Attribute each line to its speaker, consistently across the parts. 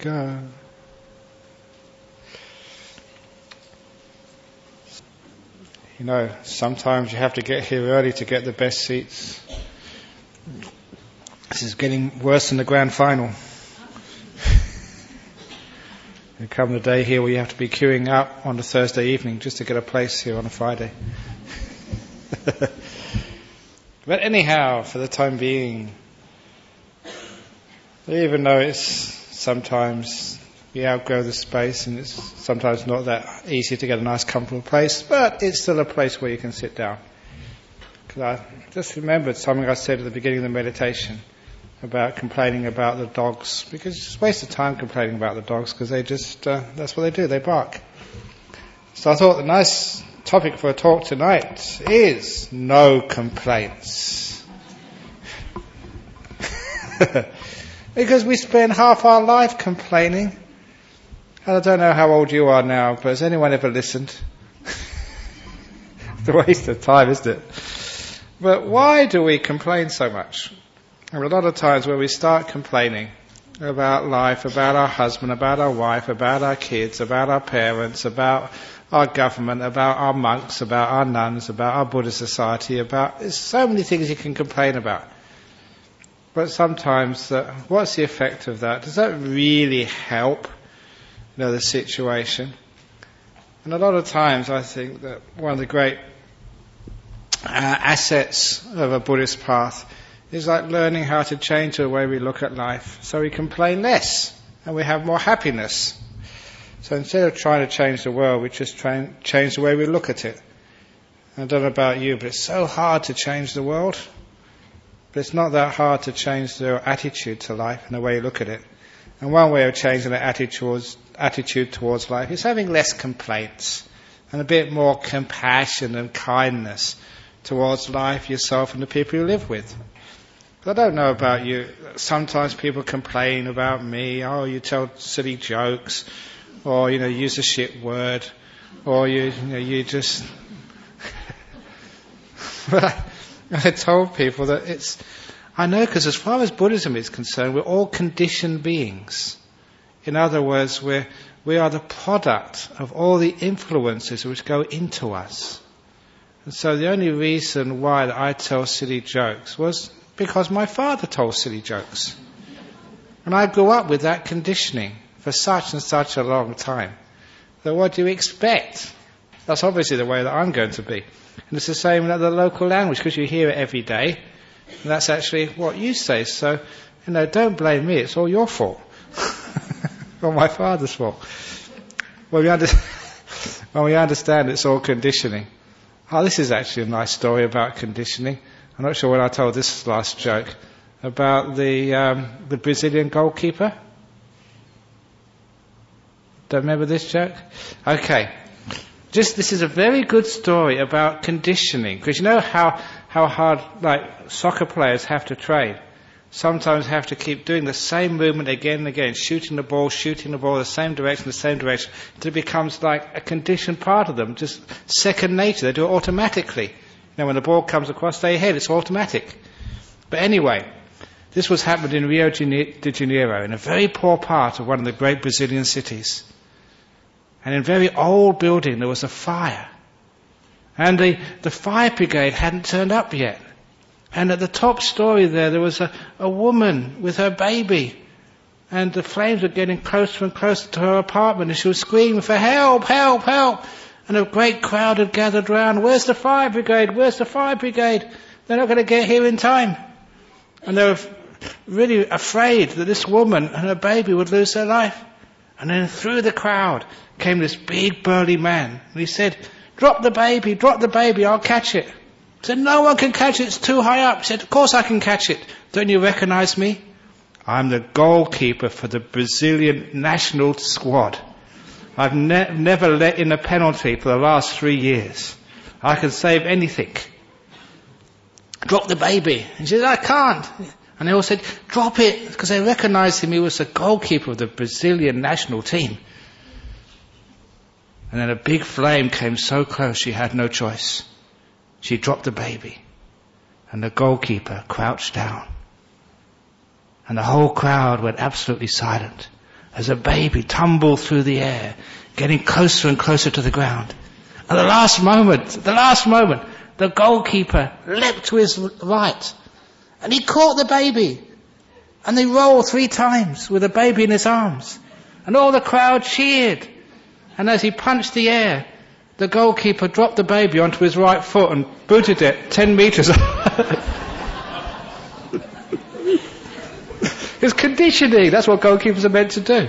Speaker 1: go. You know, sometimes you have to get here early to get the best seats. This is getting worse than the grand final. You come the day here where you have to be queuing up on a Thursday evening just to get a place here on a Friday. But anyhow, for the time being, even though it's sometimes you outgrow the space and it's sometimes not that easy to get a nice comfortable place, but it's still a place where you can sit down. Because I just remembered something I said at the beginning of the meditation about complaining about the dogs, because it's a waste of time complaining about the dogs, because they just, that's what they do, they bark. So I thought the nice topic for a talk tonight is no complaints. Because we spend half our life complaining. And I don't know how old you are now, but has anyone ever listened? It's a waste of time, isn't it? But why do we complain so much? And a lot of times when we start complaining about life, about our husband, about our wife, about our kids, about our parents, about our government, about our monks, about our nuns, about our Buddhist society, there's so many things you can complain about. But sometimes, what's the effect of that? Does that really help, the situation? And a lot of times I think that one of the great assets of a Buddhist path is like learning how to change the way we look at life so we complain less and we have more happiness. So instead of trying to change the world, we just try and change the way we look at it. I don't know about you, but it's so hard to change the world. But it's not that hard to change your attitude to life and the way you look at it. And one way of changing the attitude towards life is having less complaints and a bit more compassion and kindness towards life, yourself and the people you live with. I don't know about you. Sometimes people complain about me. Oh, you tell silly jokes, or use a shit word, or you just. I told people that I know, because as far as Buddhism is concerned, we're all conditioned beings. In other words, we are the product of all the influences which go into us. And so the only reason why I tell silly jokes was because my father told silly jokes. And I grew up with that conditioning for such and such a long time. So what do you expect? That's obviously the way that I'm going to be. And it's the same in the local language, because you hear it every day. And that's actually what you say. So, don't blame me, it's all your fault. Or my father's fault. When we understand it's all conditioning. Oh, this is actually a nice story about conditioning. I'm not sure when I told this last joke about the Brazilian goalkeeper. Don't remember this joke? Okay. This is a very good story about conditioning, because you know how hard soccer players have to train. Sometimes have to keep doing the same movement again and again, shooting the ball the same direction, until it becomes like a conditioned part of them, just second nature. They do it automatically. When the ball comes across their head, it's automatic. But anyway, this was happening in Rio de Janeiro, in a very poor part of one of the great Brazilian cities. And in a very old building there was a fire. And the fire brigade hadn't turned up yet. And at the top story there was a woman with her baby. And the flames were getting closer and closer to her apartment, and she was screaming for help, help, help. And a great crowd had gathered round. Where's the fire brigade? Where's the fire brigade? They're not going to get here in time. And they were really afraid that this woman and her baby would lose their life. And then through the crowd came this big burly man. And he said, drop the baby, I'll catch it. He said, no one can catch it, it's too high up. He said, of course I can catch it. Don't you recognize me? I'm the goalkeeper for the Brazilian national squad. I've never let in a penalty for the last 3 years. I can save anything. Drop the baby. He said, I can't. And they all said, drop it, because they recognized him. He was the goalkeeper of the Brazilian national team. And then a big flame came so close she had no choice. She dropped the baby. And the goalkeeper crouched down. And the whole crowd went absolutely silent. as a baby tumbled through the air, getting closer and closer to the ground. At the last moment, the goalkeeper leapt to his right, and he caught the baby, and they rolled 3 times with the baby in his arms, and all the crowd cheered. And as he punched the air, the goalkeeper dropped the baby onto his right foot and booted it 10 meters. It's conditioning. That's what goalkeepers are meant to do.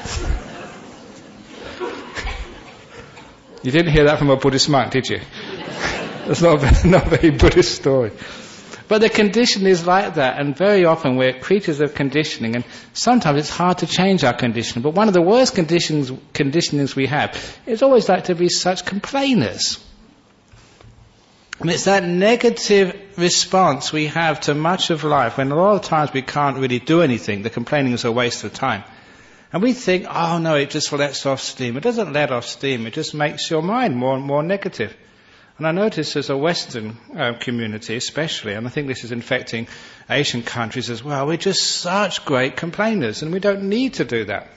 Speaker 1: You didn't hear that from a Buddhist monk, did you? That's not a very Buddhist story. But the condition is like that, and very often we're creatures of conditioning, and sometimes it's hard to change our conditioning. But one of the worst conditionings we have is always like to be such complainers. And it's that negative response we have to much of life, when a lot of times we can't really do anything. The complaining is a waste of time. And we think, oh no, it just lets off steam. It doesn't let off steam, it just makes your mind more and more negative. And I notice as a Western community especially, and I think this is infecting Asian countries as well, we're just such great complainers, and we don't need to do that.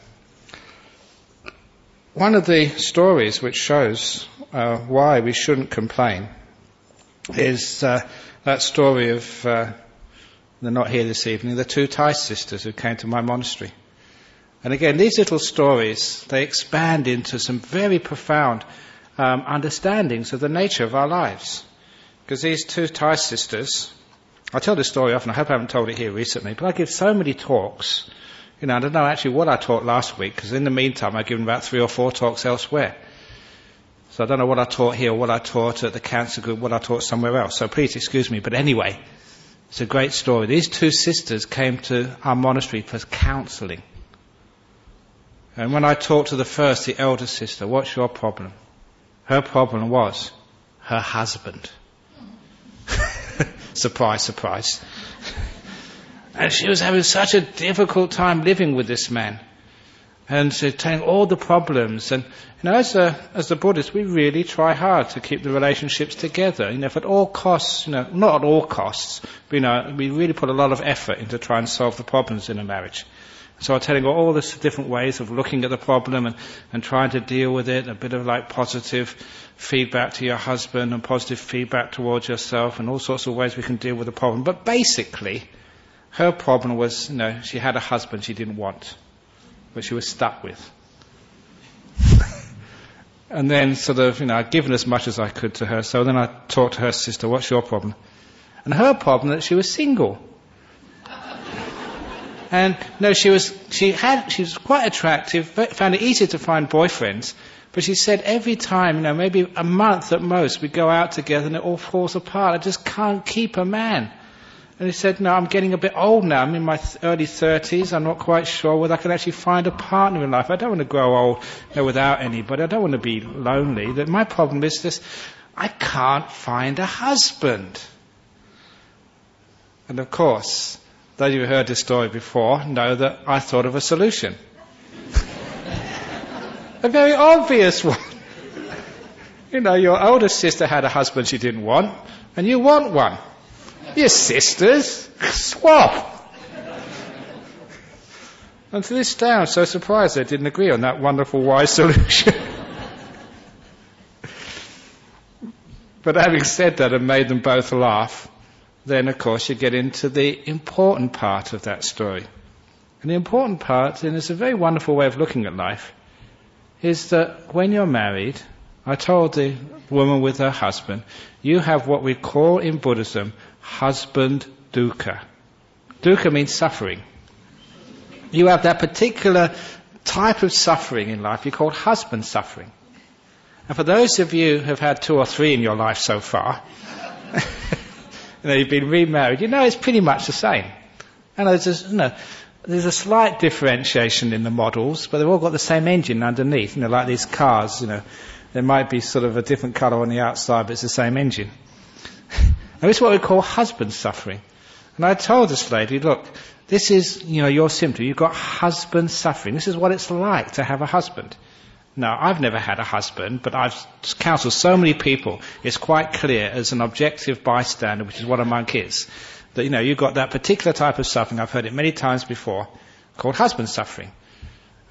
Speaker 1: One of the stories which shows why we shouldn't complain is that story of, they're not here this evening, the 2 Thai sisters who came to my monastery. And again, these little stories, they expand into some very profound understandings of the nature of our lives. Because these 2 Thai sisters, I tell this story often, I hope I haven't told it here recently, but I give so many talks. I don't know actually what I taught last week, because in the meantime I've given about 3 or 4 talks elsewhere. So I don't know what I taught here, what I taught at the cancer group, what I taught somewhere else. So please excuse me. But anyway, it's a great story. These 2 sisters came to our monastery for counselling. And when I talked to the first, the elder sister, what's your problem? Her problem was her husband. Surprise, surprise. And she was having such a difficult time living with this man. And so telling all the problems. And as the Buddhists, we really try hard to keep the relationships together. If at all costs, not at all costs, but, we really put a lot of effort into trying to solve the problems in a marriage. So I'm telling all the different ways of looking at the problem and trying to deal with it, a bit of like positive feedback to your husband and positive feedback towards yourself and all sorts of ways we can deal with the problem. But basically, her problem was, she had a husband she didn't want, but she was stuck with. And then I'd given as much as I could to her, so then I talked to her sister, what's your problem? And her problem that she was single. And she was quite attractive, found it easy to find boyfriends, but she said every time, maybe a month at most, we go out together and it all falls apart. I just can't keep a man. And he said, no, I'm getting a bit old now. I'm in my early 30s. I'm not quite sure whether I can actually find a partner in life. I don't want to grow old without anybody. I don't want to be lonely. My problem is this, I can't find a husband. And of course, those of you who heard this story before know that I thought of a solution. A very obvious one. Your older sister had a husband she didn't want, and you want one. Your sisters, swap. And to this day, I'm so surprised they didn't agree on that wonderful, wise solution. But having said that and made them both laugh, then of course you get into the important part of that story. And the important part, and it's a very wonderful way of looking at life, is that when you're married, I told the woman with her husband, you have what we call in Buddhism husband dukkha. Dukkha means suffering. You have that particular type of suffering in life you call husband suffering. And for those of you who have had 2 or 3 in your life so far, you've been remarried, it's pretty much the same. And there's a slight differentiation in the models, but they've all got the same engine underneath, like these cars, there might be sort of a different colour on the outside, but it's the same engine. And this is what we call husband suffering. And I told this lady, look, this is, your symptom. You've got husband suffering. This is what it's like to have a husband. Now, I've never had a husband, but I've counseled so many people. It's quite clear as an objective bystander, which is what a monk is, that, you've got that particular type of suffering. I've heard it many times before, called husband suffering.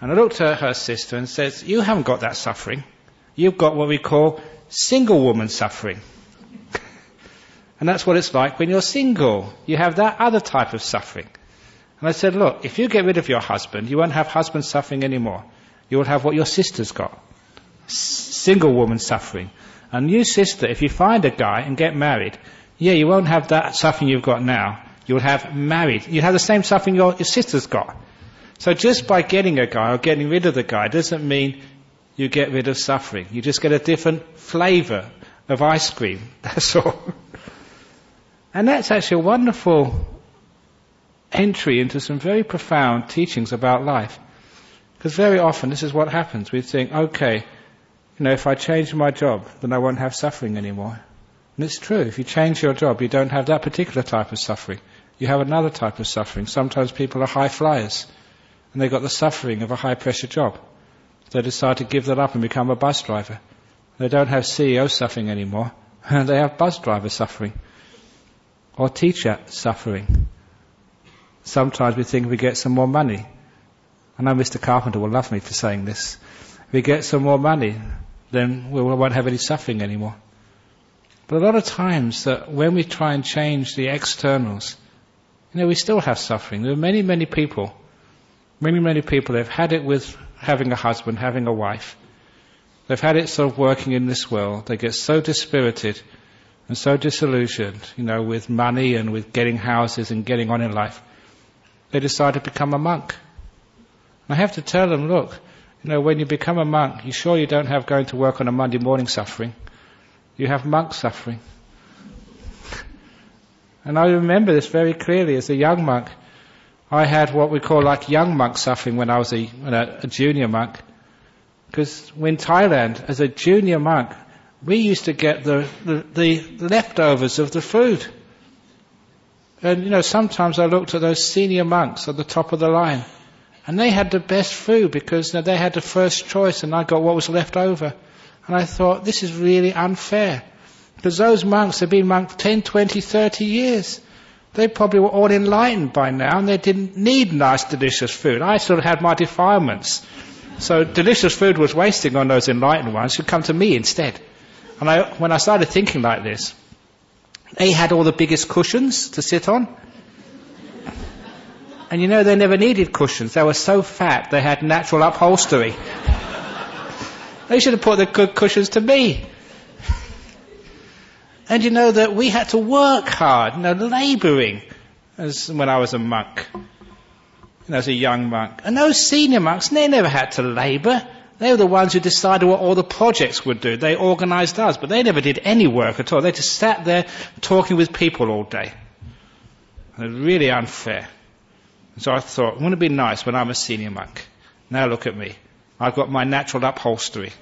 Speaker 1: And I looked at her sister and said, you haven't got that suffering. You've got what we call single woman suffering. And that's what it's like when you're single. You have that other type of suffering. And I said, look, if you get rid of your husband, you won't have husband suffering anymore. You will have what your sister's got. Single woman suffering. And you sister, if you find a guy and get married, you won't have that suffering you've got now. You'll have married. You have the same suffering your sister's got. So just by getting a guy or getting rid of the guy doesn't mean you get rid of suffering. You just get a different flavour of ice cream. That's all. And that's actually a wonderful entry into some very profound teachings about life. Because very often this is what happens. We think, okay, if I change my job, then I won't have suffering anymore. And it's true. If you change your job, you don't have that particular type of suffering. You have another type of suffering. Sometimes people are high flyers, and they've got the suffering of a high pressure job. They decide to give that up and become a bus driver. They don't have CEO suffering anymore. They have bus driver suffering. Or teacher suffering. Sometimes we think if we get some more money. I know Mr. Carpenter will love me for saying this. If we get some more money, then we won't have any suffering anymore. But a lot of times that when we try and change the externals, we still have suffering. There are many, many people that have had it with having a husband, having a wife. They've had it sort of working in this world. They get so dispirited and so disillusioned, with money and with getting houses and getting on in life. They decide to become a monk. And I have to tell them, look, when you become a monk, you sure you don't have going to work on a Monday morning suffering. You have monk suffering. And I remember this very clearly as a young monk. I had what we call like young monk suffering when I was a junior monk. Because in Thailand, as a junior monk, we used to get the leftovers of the food. And, sometimes I looked at those senior monks at the top of the line. And they had the best food because they had the first choice and I got what was left over. And I thought, this is really unfair. Because those monks had been monks 10, 20, 30 years. They probably were all enlightened by now and they didn't need nice, delicious food. I sort of had my defilements. So delicious food was wasting on those enlightened ones who come to me instead. And when I started thinking like this, they had all the biggest cushions to sit on. And they never needed cushions. They were so fat they had natural upholstery. They should have put the good cushions to me. And that we had to work hard, labouring, as when I was a monk, as a young monk. And those senior monks, they never had to labour. They were the ones who decided what all the projects would do. They organised us, but they never did any work at all. They just sat there talking with people all day. It was really unfair. So I thought, wouldn't it be nice when I'm a senior monk? Now look at me. I've got my natural upholstery.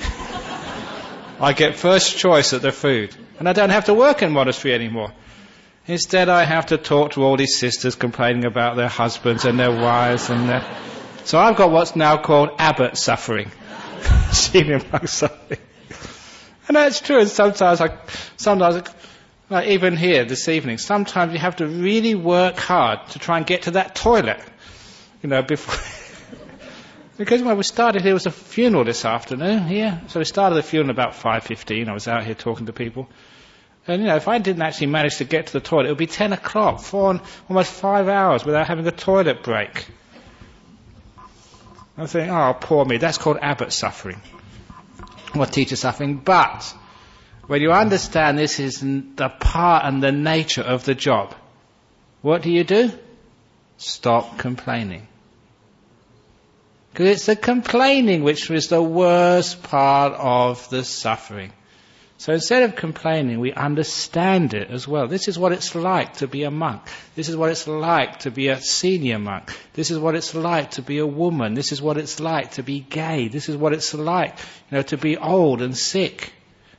Speaker 1: I get first choice at the food. And I don't have to work in monastery anymore. Instead I have to talk to all these sisters complaining about their husbands and their wives and So I've got what's now called abbot suffering. Senior monk suffering. And that's true. And sometimes like even here this evening, sometimes you have to really work hard to try and get to that toilet. Before because when we started, there was a funeral this afternoon here. So we started the funeral about 5:15. I was out here talking to people. And, if I didn't actually manage to get to the toilet, it would be 10 o'clock, almost 5 hours without having a toilet break. I think, oh, poor me. That's called abbot suffering. Or teacher suffering. But when you understand this is the part and the nature of the job, what do? Stop complaining. Because it's the complaining which is the worst part of the suffering. So instead of complaining, we understand it as well. This is what it's like to be a monk. This is what it's like to be a senior monk. This is what it's like to be a woman. This is what it's like to be gay. This is what it's like, to be old and sick.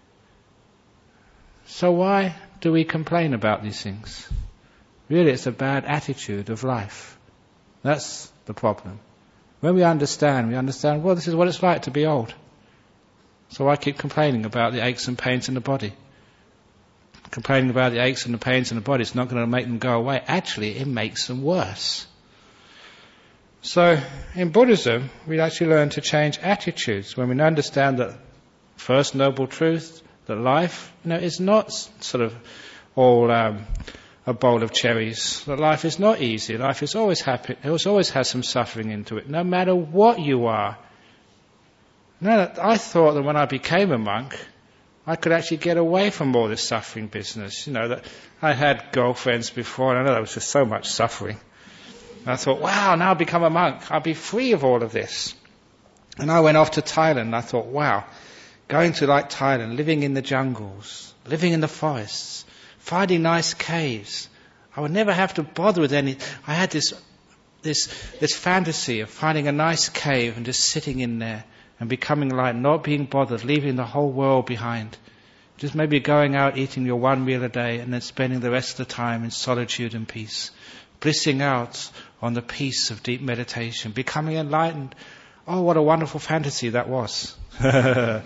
Speaker 1: So why do we complain about these things? Really, it's a bad attitude of life. That's the problem. When we understand, well, this is what it's like to be old. So I keep complaining about the aches and pains in the body. Complaining about the aches and the pains in the body is not going to make them go away. Actually, it makes them worse. So in Buddhism, we actually learn to change attitudes when we understand that first noble truth, that life, is not sort of all a bowl of cherries. That life is not easy. Life is always happy. It always has some suffering into it, no matter what you are. Now, I thought that when I became a monk, I could actually get away from all this suffering business. That I had girlfriends before, and I know that was just so much suffering. And I thought, wow, now I've become a monk. I'll be free of all of this. And I went off to Thailand, and I thought, wow, going to Thailand, living in the jungles, living in the forests, finding nice caves. I would never have to bother with any. I had this fantasy of finding a nice cave and just sitting in there and becoming light, not being bothered, leaving the whole world behind. Just maybe going out, eating your one meal a day, and then spending the rest of the time in solitude and peace. Blissing out on the peace of deep meditation, becoming enlightened. Oh, what a wonderful fantasy that was. I'll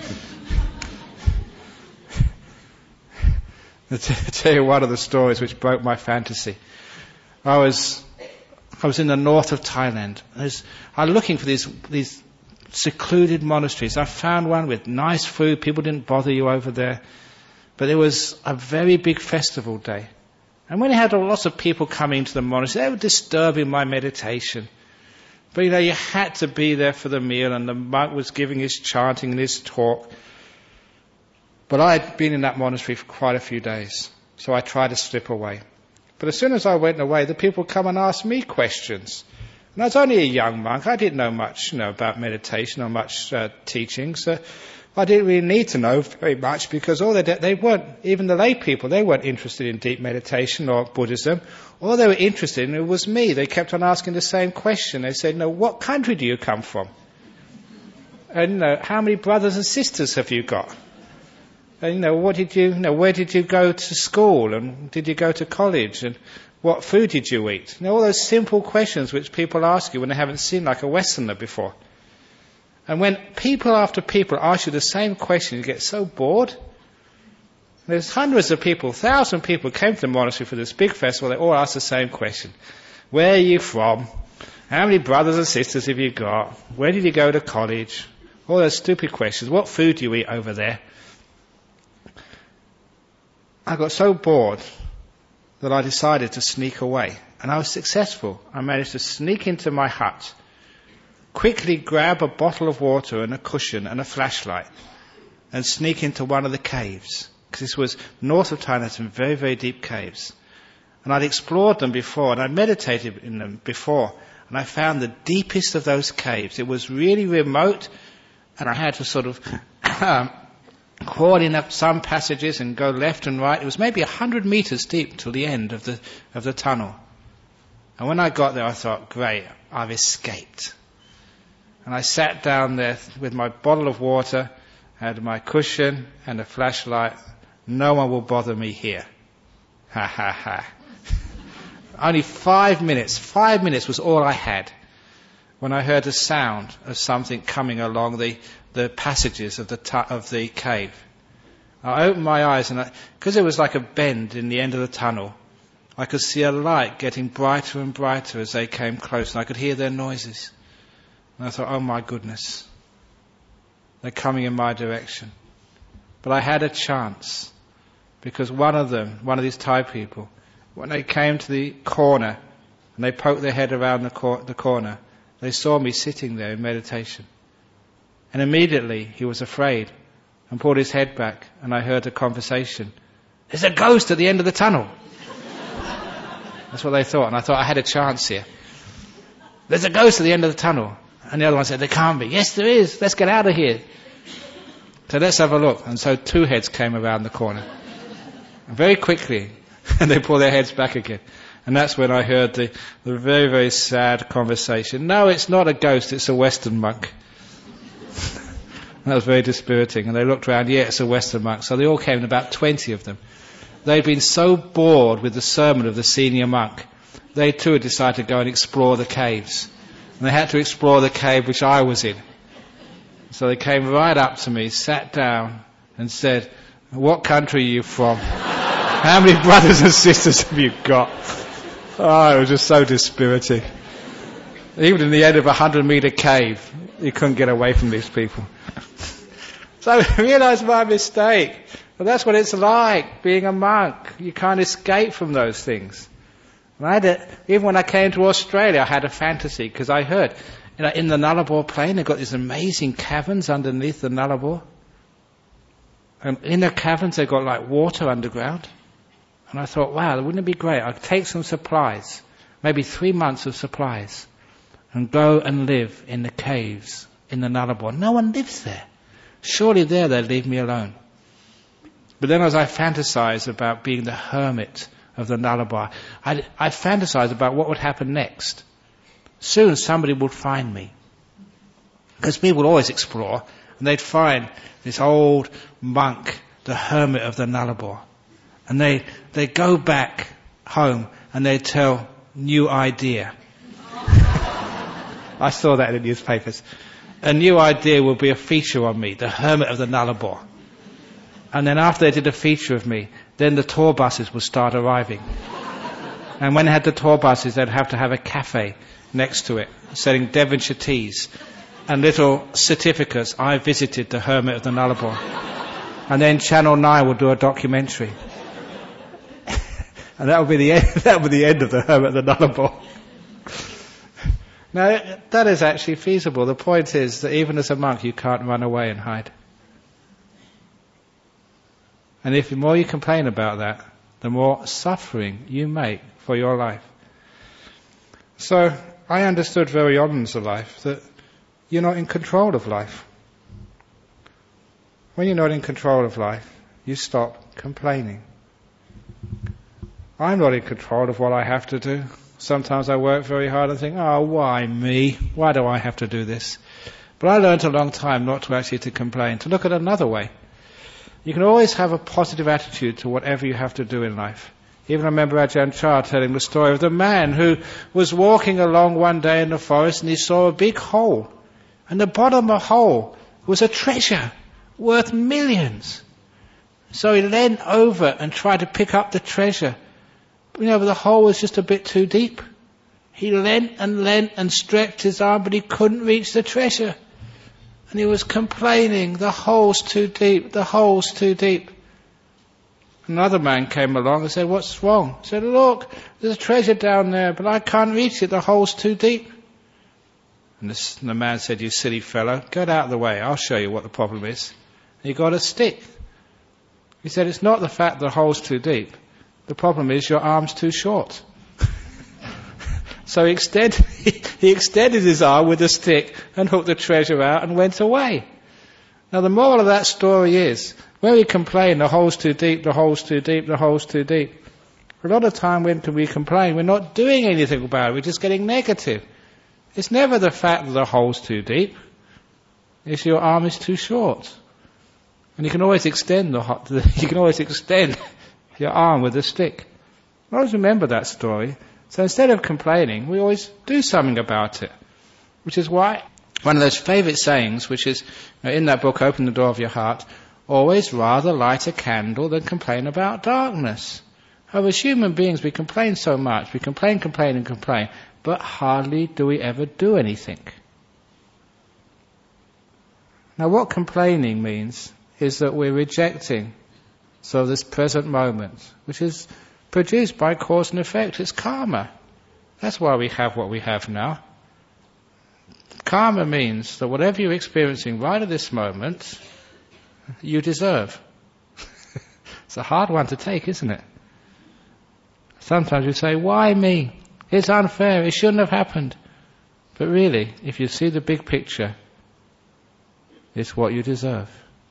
Speaker 1: tell you one of the stories which broke my fantasy. I was in the north of Thailand. I'm looking for these secluded monasteries. I found one with nice food. People didn't bother you over there. But it was a very big festival day. And when you had lots of people coming to the monastery, they were disturbing my meditation. But you had to be there for the meal, and the monk was giving his chanting and his talk. But I had been in that monastery for quite a few days, so I tried to slip away. But as soon as I went away, the people come and ask me questions. And I was only a young monk. I didn't know much, about meditation or much teaching, so I didn't really need to know very much, because all they weren't, even the lay people, they weren't interested in deep meditation or Buddhism. All they were interested in was me. They kept on asking the same question. They said, what country do you come from? And how many brothers and sisters have you got? And where did you go to school, and did you go to college, and what food did you eat? All those simple questions which people ask you when they haven't seen a Westerner before. And when people after people ask you the same question, you get so bored. There's hundreds of people, 1,000 people came to the monastery for this big festival. They all asked the same question. Where are you from? How many brothers and sisters have you got? Where did you go to college? All those stupid questions. What food do you eat over there? I got so bored that I decided to sneak away. And I was successful. I managed to sneak into my hut, quickly grab a bottle of water and a cushion and a flashlight, and sneak into one of the caves. Because this was north of Thailand, some very, very deep caves. And I'd explored them before, and I'd meditated in them before. And I found the deepest of those caves. It was really remote, and I had to sort of crawl in up some passages and go left and right. It was maybe 100 meters deep till the end of the tunnel. And when I got there, I thought, great, I've escaped. And I sat down there with my bottle of water, had my cushion and a flashlight. No one will bother me here. Ha ha ha. Only 5 minutes. 5 minutes was all I had when I heard the sound of something coming along the passages of the cave. I opened my eyes, and because it was like a bend in the end of the tunnel, I could see a light getting brighter and brighter as they came close, and I could hear their noises. And I thought, oh my goodness, they're coming in my direction. But I had a chance, because one of these Thai people, when they came to the corner and they poked their head around the corner, they saw me sitting there in meditation. And immediately he was afraid and pulled his head back, and I heard a conversation. There's a ghost at the end of the tunnel. That's what they thought, and I thought I had a chance here. There's a ghost at the end of the tunnel. And the other one said, there can't be. Yes, there is. Let's get out of here. So let's have a look. And so 2 heads came around the corner. And very quickly, and they pulled their heads back again. And that's when I heard the very, very sad conversation. No, it's not a ghost, it's a Western monk. That was very dispiriting. And they looked around, yeah, it's a Western monk. So they all came, about 20 of them. They'd been so bored with the sermon of the senior monk, they too had decided to go and explore the caves. And they had to explore the cave which I was in. So they came right up to me, sat down, and said, what country are you from? How many brothers and sisters have you got? Oh, it was just so dispiriting. Even in the end of a 100-meter cave, you couldn't get away from these people. So I realized my mistake. But that's what it's like, being a monk. You can't escape from those things. And even when I came to Australia, I had a fantasy, because I heard, in the Nullarbor Plain, they've got these amazing caverns underneath the Nullarbor. And in the caverns, they've got like water underground. And I thought, wow, wouldn't it be great? I'd take some supplies, maybe 3 months of supplies, and go and live in the caves in the Nullarbor. No one lives there. Surely there they'd leave me alone. But then as I fantasized about being the hermit of the Nullarbor, I fantasized about what would happen next. Soon somebody would find me. Because people would always explore, and they'd find this old monk, the hermit of the Nullarbor. And they go back home and they tell, new idea. I saw that in the newspapers. A new idea will be a feature on me, the hermit of the Nullarbor. And then after they did a feature of me, then the tour buses would start arriving. And when they had the tour buses, they'd have to have a cafe next to it, selling Devonshire teas and little certificates. I visited the hermit of the Nullarbor. And then Channel 9 would do a documentary. And that would be the end. That would be the end of the hermit of the Nullarbor. Now, that is actually feasible. The point is that even as a monk, you can't run away and hide. And if the more you complain about that, the more suffering you make for your life. So, I understood very early in life that you're not in control of life. When you're not in control of life, you stop complaining. I'm not in control of what I have to do. Sometimes I work very hard and think, oh, why me? Why do I have to do this? But I learned a long time not to actually to complain, to look at another way. You can always have a positive attitude to whatever you have to do in life. Even I remember Ajahn Chah telling the story of the man who was walking along one day in the forest and he saw a big hole. And the bottom of the hole was a treasure worth millions. So he leaned over and tried to pick up the treasure. But the hole was just a bit too deep. He leant and stretched his arm, but he couldn't reach the treasure. And he was complaining, the hole's too deep, the hole's too deep. Another man came along and said, what's wrong? He said, look, there's a treasure down there, but I can't reach it, the hole's too deep. And the man said, you silly fellow, get out of the way, I'll show you what the problem is. And he got a stick. He said, it's not the fact the hole's too deep. The problem is your arm's too short. So he extended his arm with a stick and hooked the treasure out and went away. Now the moral of that story is, when we complain, the hole's too deep, the hole's too deep, the hole's too deep. A lot of time when we complain, we're not doing anything about it, we're just getting negative. It's never the fact that the hole's too deep. It's your arm is too short. And you can always extend your arm with a stick. I always remember that story. So instead of complaining, we always do something about it. Which is why one of those favourite sayings, which is in that book, Open the Door of Your Heart, always rather light a candle than complain about darkness. However, as human beings, we complain so much. We complain, but hardly do we ever do anything. Now what complaining means is that we're rejecting this present moment, which is produced by cause and effect. It's karma. That's why we have what we have now. Karma means that whatever you're experiencing right at this moment, you deserve. It's a hard one to take, isn't it? Sometimes you say, why me? It's unfair, it shouldn't have happened. But really, if you see the big picture, it's what you deserve.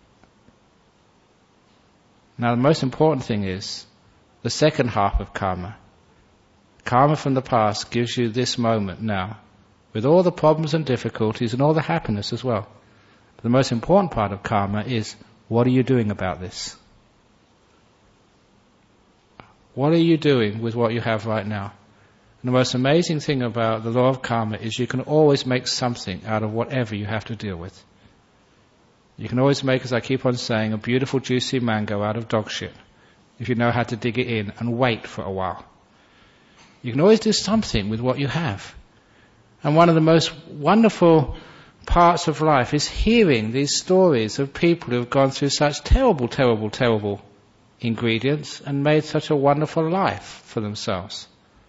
Speaker 1: Now the most important thing is the second half of karma. Karma from the past gives you this moment now, with all the problems and difficulties and all the happiness as well. But the most important part of karma is, what are you doing about this? What are you doing with what you have right now? And the most amazing thing about the law of karma is you can always make something out of whatever you have to deal with. You can always make, as I keep on saying, a beautiful juicy mango out of dog shit, if you know how to dig it in and wait for a while. You can always do something with what you have. And one of the most wonderful parts of life is hearing these stories of people who have gone through such terrible, terrible, terrible ingredients and made such a wonderful life for themselves.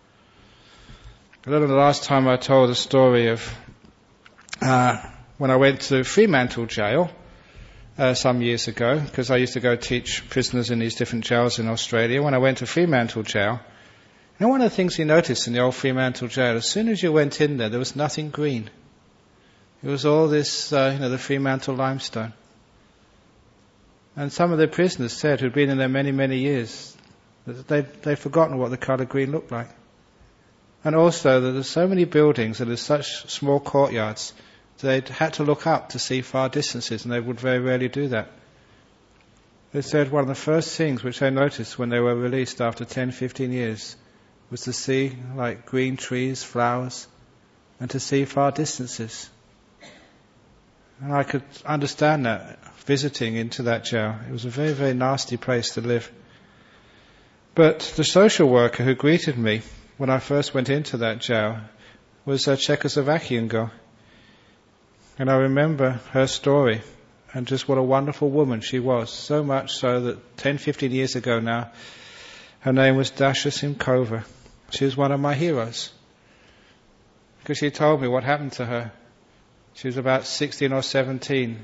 Speaker 1: I remember the last time I told a story of when I went to Fremantle Jail some years ago, because I used to go teach prisoners in these different jails in Australia. When I went to Fremantle Jail, one of the things you noticed in the old Fremantle Jail, as soon as you went in there was nothing green. It was all this, the Fremantle limestone. And some of the prisoners said, who'd been in there many, many years, that they'd forgotten what the colour green looked like. And also that there's so many buildings and there's such small courtyards, they'd had to look up to see far distances, and they would very rarely do that. They said one of the first things which they noticed when they were released after 10, 15 years was to see like green trees, flowers, and to see far distances. And I could understand that, visiting into that jail. It was a very, very nasty place to live. But the social worker who greeted me when I first went into that jail was a Czechoslovakian girl. And I remember her story and just what a wonderful woman she was. So much so that 10, 15 years ago now, her name was Dasha Simkova. She was one of my heroes. Because she told me what happened to her. She was about 16 or 17 in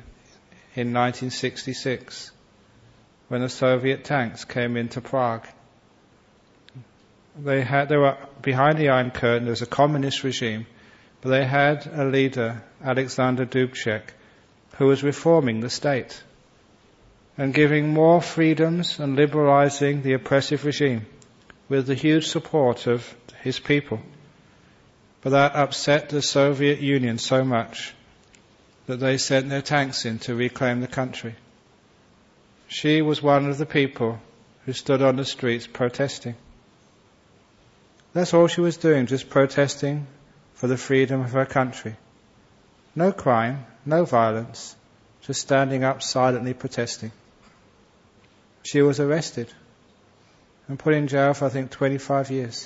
Speaker 1: 1966 when the Soviet tanks came into Prague. They were behind the Iron Curtain. There was a communist regime, but they had a leader, Alexander Dubček, who was reforming the state and giving more freedoms and liberalizing the oppressive regime with the huge support of his people. But that upset the Soviet Union so much that they sent their tanks in to reclaim the country. She was one of the people who stood on the streets protesting. That's all she was doing, just protesting for the freedom of her country. No crime, no violence, just standing up silently protesting. She was arrested and put in jail for, I think, 25 years.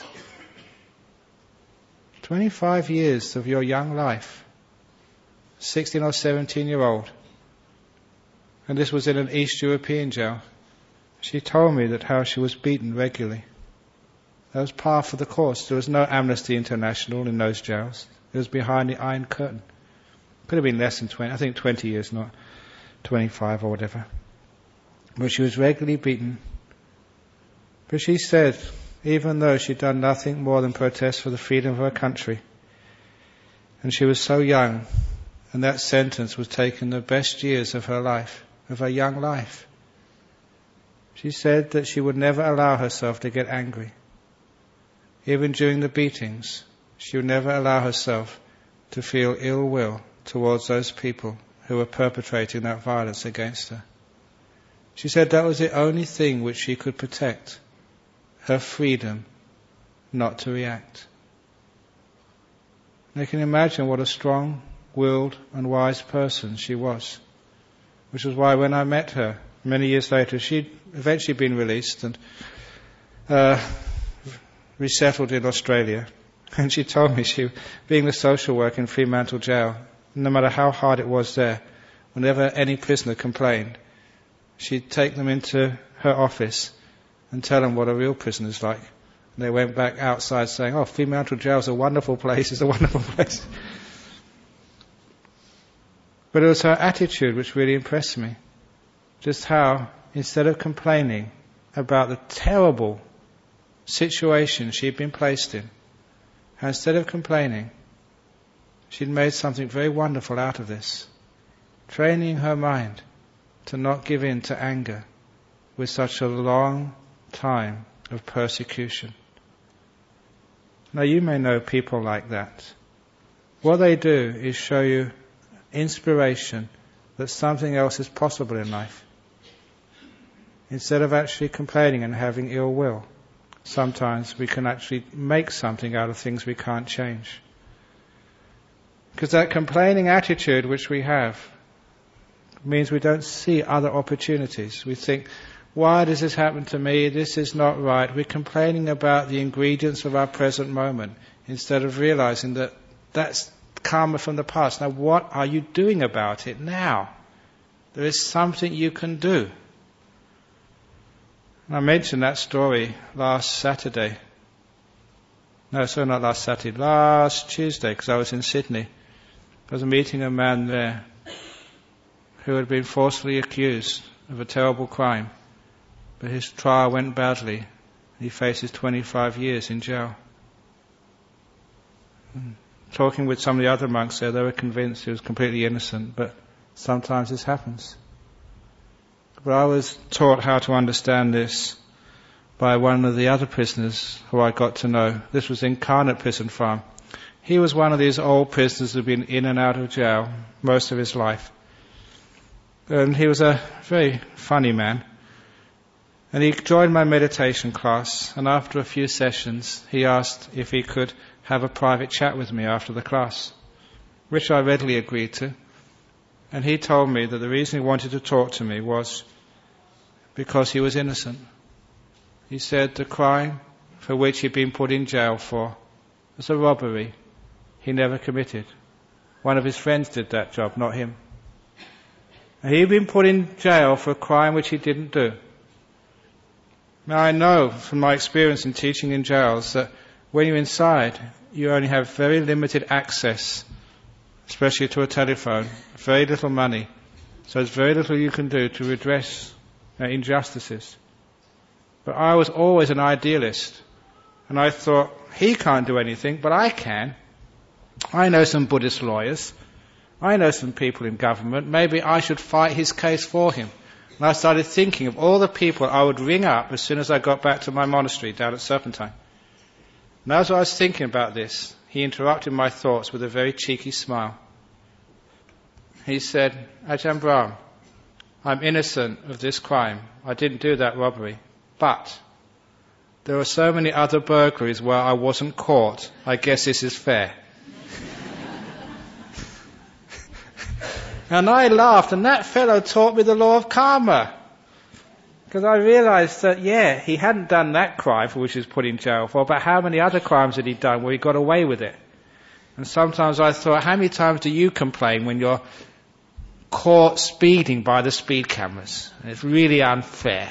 Speaker 1: 25 years of your young life. 16 or 17-year-old. And this was in an East European jail. She told me that how she was beaten regularly. That was par for the course. There was no Amnesty International in those jails. It was behind the Iron Curtain. Could have been less than 20, I think 20 years, not 25 or whatever. But she was regularly beaten. But she said, even though she'd done nothing more than protest for the freedom of her country, and she was so young, and that sentence was taken the best years of her life, of her young life. She said that she would never allow herself to get angry. Even during the beatings, she would never allow herself to feel ill will towards those people who were perpetrating that violence against her. She said that was the only thing which she could protect, her freedom not to react. And you can imagine what a strong-willed and wise person she was. Which was why when I met her many years later, she'd eventually been released and resettled in Australia. And she told me, being the social worker in Fremantle Jail, no matter how hard it was there, whenever any prisoner complained, she'd take them into her office and tell them what a real prisoner's like. And they went back outside saying, "Oh, Fremantle Jail's a wonderful place, it's a wonderful place." But it was her attitude which really impressed me. Just how, instead of complaining about the terrible situation she'd been placed in, how instead of complaining, she'd made something very wonderful out of this, training her mind to not give in to anger with such a long time of persecution. Now you may know people like that. What they do is show you inspiration that something else is possible in life. Instead of actually complaining and having ill will, sometimes we can actually make something out of things we can't change. Because that complaining attitude which we have means we don't see other opportunities. We think, why does this happen to me? This is not right. We're complaining about the ingredients of our present moment instead of realizing that that's karma from the past. Now what are you doing about it now? There is something you can do. I mentioned that story last Saturday. No, sorry, not last Saturday. Last Tuesday, because I was in Sydney. I was meeting a man there who had been falsely accused of a terrible crime. But his trial went badly. He faces 25 years in jail. Talking with some of the other monks there, they were convinced he was completely innocent, but sometimes this happens. But I was taught how to understand this by one of the other prisoners who I got to know. This was Incarnate Prison Farm. He was one of these old prisoners who had been in and out of jail most of his life. And he was a very funny man. And he joined my meditation class, and after a few sessions, he asked if he could have a private chat with me after the class, which I readily agreed to. And he told me that the reason he wanted to talk to me was because he was innocent. He said the crime for which he'd been put in jail for was a robbery he never committed. One of his friends did that job, not him. And he'd been put in jail for a crime which he didn't do. Now I know from my experience in teaching in jails that when you're inside, you only have very limited access, especially to a telephone, very little money. So there's very little you can do to redress injustices. But I was always an idealist, and I thought, he can't do anything, but I can. I know some Buddhist lawyers. I know some people in government. Maybe I should fight his case for him. And I started thinking of all the people I would ring up as soon as I got back to my monastery down at Serpentine. And as I was thinking about this, he interrupted my thoughts with a very cheeky smile. He said, Ajahn Brahm, I'm innocent of this crime. I didn't do that robbery. But there are so many other burglaries where I wasn't caught. I guess this is fair. And I laughed, and that fellow taught me the law of karma. Because I realized that, he hadn't done that crime for which he was put in jail for, but how many other crimes had he done where he got away with it? And sometimes I thought, how many times do you complain when you're caught speeding by the speed cameras? And it's really unfair.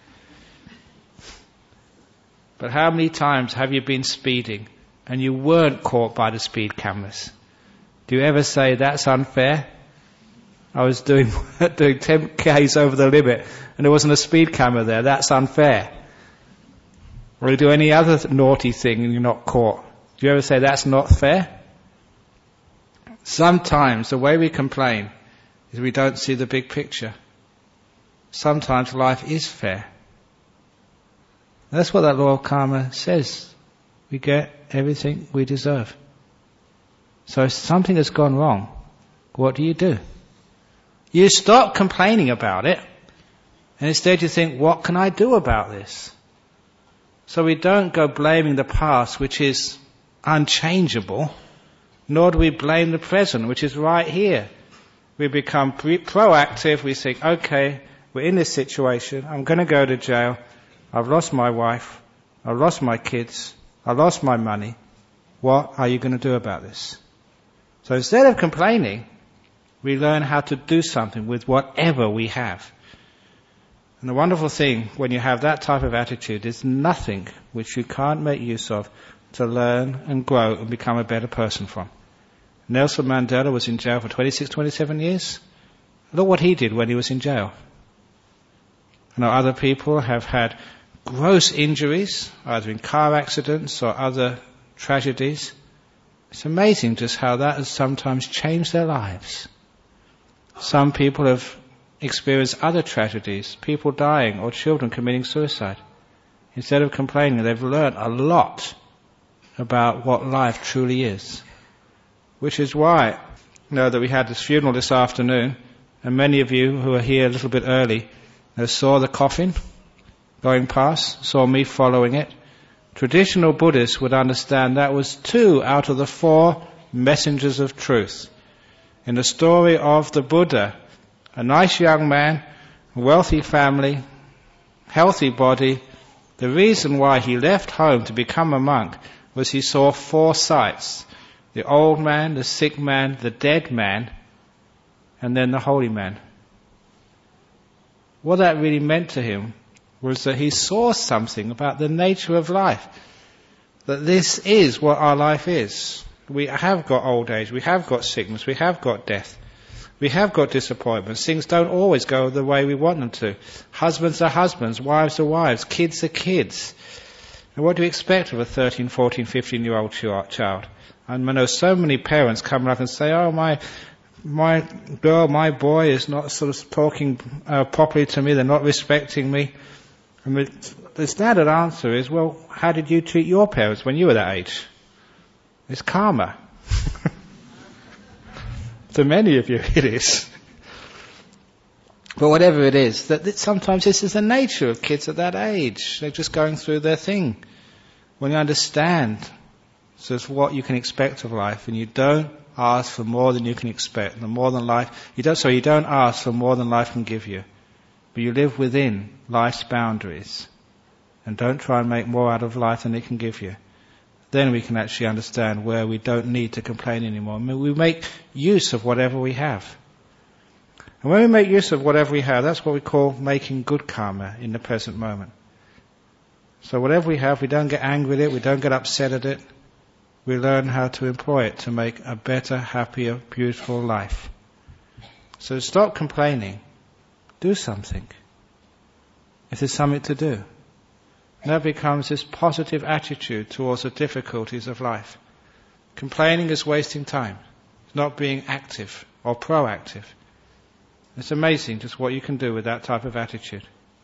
Speaker 1: But how many times have you been speeding and you weren't caught by the speed cameras? Do you ever say, that's unfair? I was doing 10 Ks over the limit and there wasn't a speed camera there. That's unfair. Or you do any other naughty thing and you're not caught. Do you ever say that's not fair? Sometimes the way we complain is we don't see the big picture. Sometimes life is fair. That's what that law of karma says. We get everything we deserve. So if something has gone wrong, what do? You stop complaining about it, and instead you think, what can I do about this? So we don't go blaming the past, which is unchangeable, nor do we blame the present, which is right here. We become proactive. We think, okay, we're in this situation. I'm going to go to jail. I've lost my wife. I've lost my kids. I lost my money. What are you going to do about this? So instead of complaining, we learn how to do something with whatever we have. And the wonderful thing when you have that type of attitude is nothing which you can't make use of to learn and grow and become a better person from. Nelson Mandela was in jail for 26, 27 years. Look what he did when he was in jail. You know, other people have had gross injuries, either in car accidents or other tragedies. It's amazing just how that has sometimes changed their lives. Some people have experienced other tragedies, people dying or children committing suicide. Instead of complaining, they've learned a lot about what life truly is. Which is why, that we had this funeral this afternoon, and many of you who are here a little bit early saw the coffin going past, saw me following it. Traditional Buddhists would understand that was 2 out of the 4 messengers of truth. In the story of the Buddha, a nice young man, wealthy family, healthy body, the reason why he left home to become a monk was he saw 4 sights. The old man, the sick man, the dead man, and then the holy man. What that really meant to him was that he saw something about the nature of life. That this is what our life is. We have got old age, we have got sickness, we have got death. We have got disappointments. Things don't always go the way we want them to. Husbands are husbands, wives are wives, kids are kids. And what do you expect of a 13, 14, 15-year-old child? And I know so many parents come up and say, oh, my girl, my boy is not sort of talking properly to me, they're not respecting me. And the standard answer is, well, how did you treat your parents when you were that age? It's karma. To many of you it is. But whatever it is, that sometimes this is the nature of kids at that age. They're just going through their thing. When you understand so it's what you can expect of life, and you don't ask for more than you can expect, you don't ask for more than life can give you. But you live within life's boundaries and don't try and make more out of life than it can give you. Then we can actually understand where we don't need to complain anymore. I mean, we make use of whatever we have. And when we make use of whatever we have, that's what we call making good karma in the present moment. So whatever we have, we don't get angry at it, we don't get upset at it. We learn how to employ it to make a better, happier, beautiful life. So stop complaining. Do something. If there's something to do. And that becomes this positive attitude towards the difficulties of life. Complaining is wasting time. It's not being active or proactive. It's amazing just what you can do with that type of attitude.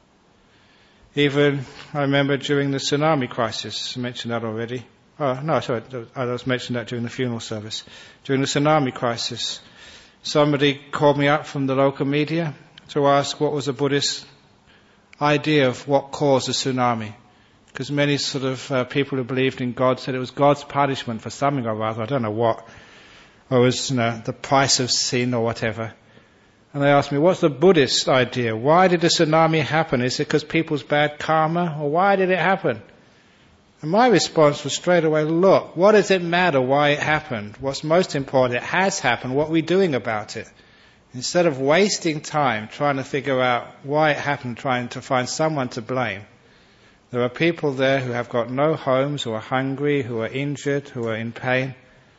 Speaker 1: Even, I remember during the tsunami crisis, I mentioned that already. Oh, no, sorry, I was mentioning that during the funeral service. During the tsunami crisis, somebody called me up from the local media to ask what was the Buddhist idea of what caused the tsunami. Because many sort of people who believed in God said it was God's punishment for something or other, I don't know what. Or it was, the price of sin or whatever. And they asked me, what's the Buddhist idea? Why did the tsunami happen? Is it because people's bad karma? Or why did it happen? And my response was straight away, look, what does it matter why it happened? What's most important, it has happened, what are we doing about it? Instead of wasting time trying to figure out why it happened, trying to find someone to blame, there are people there who have got no homes, who are hungry, who are injured, who are in pain.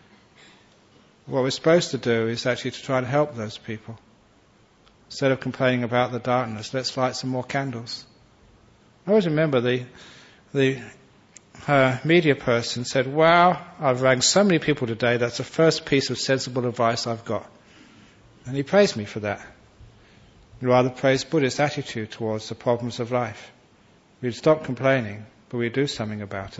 Speaker 1: What we're supposed to do is actually to try and help those people. Instead of complaining about the darkness, let's light some more candles. I always remember the media person said, wow, I've rang so many people today, that's the first piece of sensible advice I've got. And he praised me for that. He rather praised Buddhist attitude towards the problems of life. We'd stop complaining, but we'd do something about it.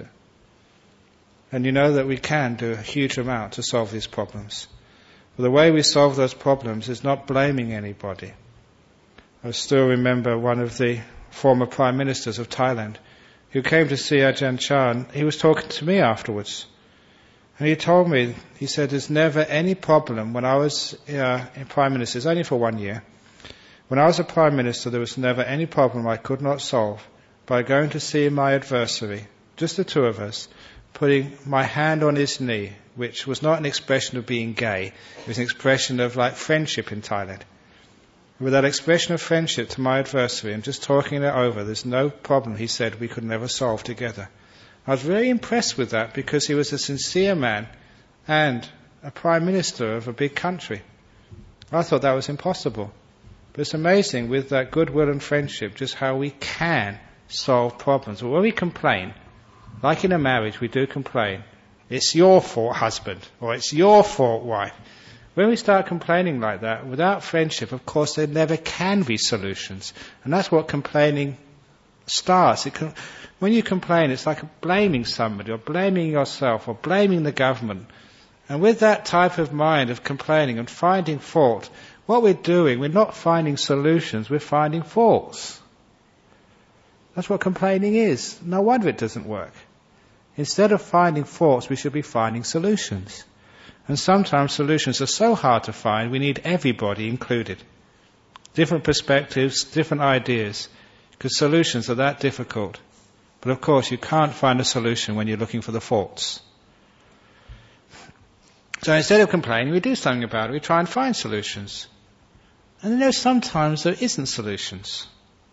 Speaker 1: And you know that we can do a huge amount to solve these problems. But the way we solve those problems is not blaming anybody. I still remember one of the former prime ministers of Thailand who came to see Ajahn Chah, and he was talking to me afterwards. And he told me, he said, there's never any problem when I was in prime minister, it's only for 1 year. When I was a prime minister, there was never any problem I could not solve by going to see my adversary, just the two of us, putting my hand on his knee, which was not an expression of being gay, it was an expression of like friendship in Thailand. With that expression of friendship to my adversary and just talking it over, there's no problem, he said, we could never solve together. I was very impressed with that because he was a sincere man and a prime minister of a big country. I thought that was impossible. But it's amazing with that goodwill and friendship just how we can solve problems. But when we complain, like in a marriage we do complain, it's your fault, husband, or it's your fault, wife. When we start complaining like that, without friendship, of course, there never can be solutions. And that's what complaining starts. When you complain, it's like blaming somebody, or blaming yourself, or blaming the government. And with that type of mind of complaining and finding fault, what we're doing, we're not finding solutions, we're finding faults. That's what complaining is. No wonder it doesn't work. Instead of finding faults, we should be finding solutions. And sometimes solutions are so hard to find, we need everybody included. Different perspectives, different ideas, because solutions are that difficult. But of course, you can't find a solution when you're looking for the faults. So instead of complaining, we do something about it. We try and find solutions. And sometimes there isn't solutions.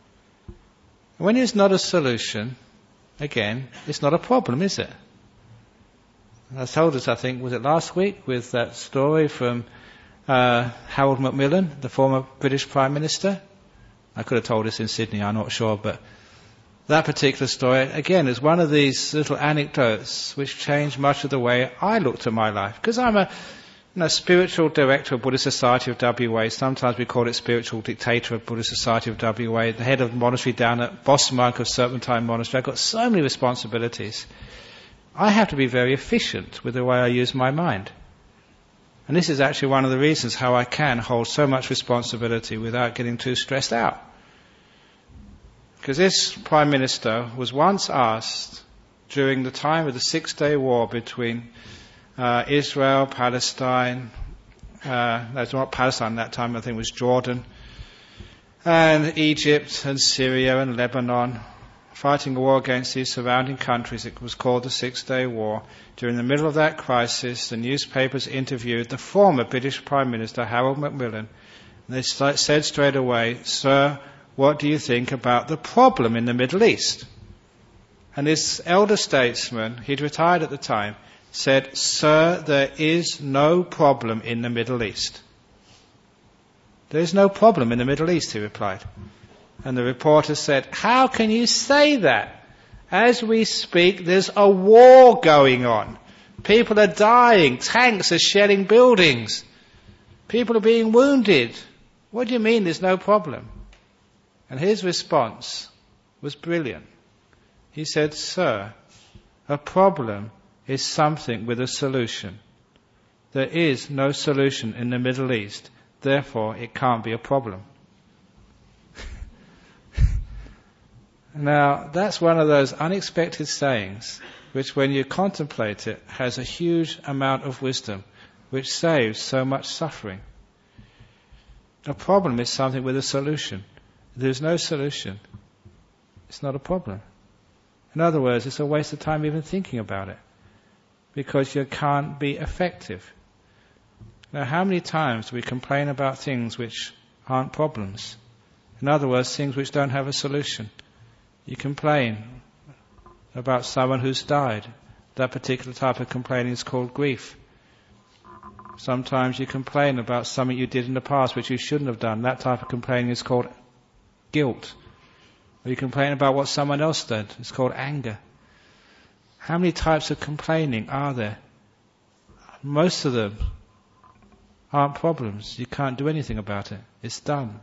Speaker 1: When there's not a solution, again, it's not a problem, is it? I told us, I think, was it last week, with that story from Harold Macmillan, the former British Prime Minister? I could have told this in Sydney, I'm not sure, but that particular story, again, is one of these little anecdotes which changed much of the way I looked at my life. Because I'm a spiritual director of Buddhist Society of WA. Sometimes we call it spiritual dictator of Buddhist Society of WA. The head of the monastery down at Boston Monk of Serpentine Monastery. I've got so many responsibilities. I have to be very efficient with the way I use my mind. And this is actually one of the reasons how I can hold so much responsibility without getting too stressed out. Because this Prime Minister was once asked, during the time of the 6-Day War between Israel, Palestine, that's not Palestine at that time, I think it was Jordan, and Egypt and Syria and Lebanon, fighting a war against these surrounding countries. It was called the 6-Day War. During the middle of that crisis, the newspapers interviewed the former British Prime Minister, Harold Macmillan. And they said straight away, "Sir, what do you think about the problem in the Middle East?" And this elder statesman, he'd retired at the time, said, "Sir, there is no problem in the Middle East." "There is no problem in the Middle East," he replied. And the reporter said, "How can you say that? As we speak, there's a war going on. People are dying. Tanks are shelling buildings. People are being wounded. What do you mean there's no problem?" And his response was brilliant. He said, "Sir, a problem is something with a solution. There is no solution in the Middle East. Therefore, it can't be a problem." Now, that's one of those unexpected sayings which, when you contemplate it, has a huge amount of wisdom, which saves so much suffering. A problem is something with a solution. If there's no solution, it's not a problem. In other words, it's a waste of time even thinking about it, because you can't be effective. Now, how many times do we complain about things which aren't problems? In other words, things which don't have a solution. You complain about someone who's died. That particular type of complaining is called grief. Sometimes you complain about something you did in the past which you shouldn't have done. That type of complaining is called guilt. Or you complain about what someone else did. It's called anger. How many types of complaining are there? Most of them aren't problems. You can't do anything about it. It's done.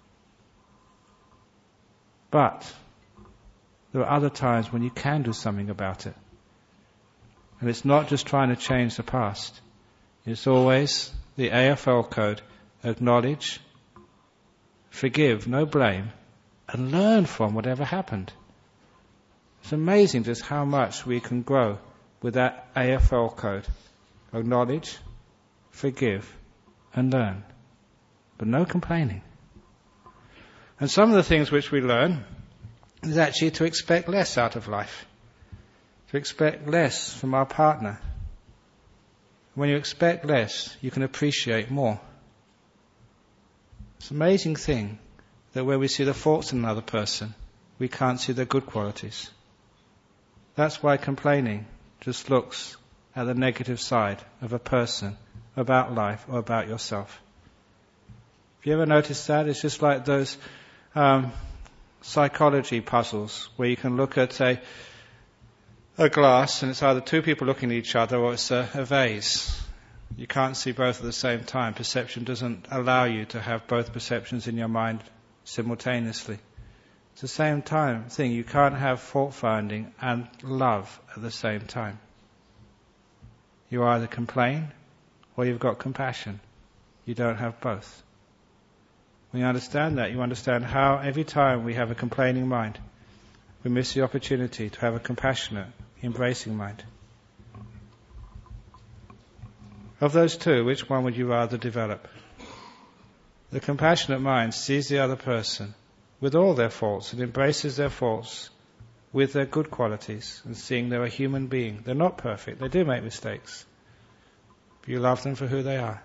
Speaker 1: But there are other times when you can do something about it. And it's not just trying to change the past. It's always the AFL code: acknowledge, forgive, no blame, and learn from whatever happened. It's amazing just how much we can grow with that AFL code: acknowledge, forgive, and learn. But no complaining. And some of the things which we learn is actually to expect less out of life. To expect less from our partner. When you expect less, you can appreciate more. It's an amazing thing that where we see the faults in another person, we can't see their good qualities. That's why complaining just looks at the negative side of a person, about life, or about yourself. Have you ever noticed that? It's just like those psychology puzzles where you can look at a glass and it's either two people looking at each other or it's a vase. You can't see both at the same time. Perception doesn't allow you to have both perceptions in your mind simultaneously. It's the same thing. You can't have fault finding and love at the same time. You either complain or you've got compassion. You don't have both. When you understand that, you understand how every time we have a complaining mind, we miss the opportunity to have a compassionate, embracing mind. Of those two, which one would you rather develop? The compassionate mind sees the other person with all their faults and embraces their faults with their good qualities and seeing they're a human being. They're not perfect. They do make mistakes. You love them for who they are.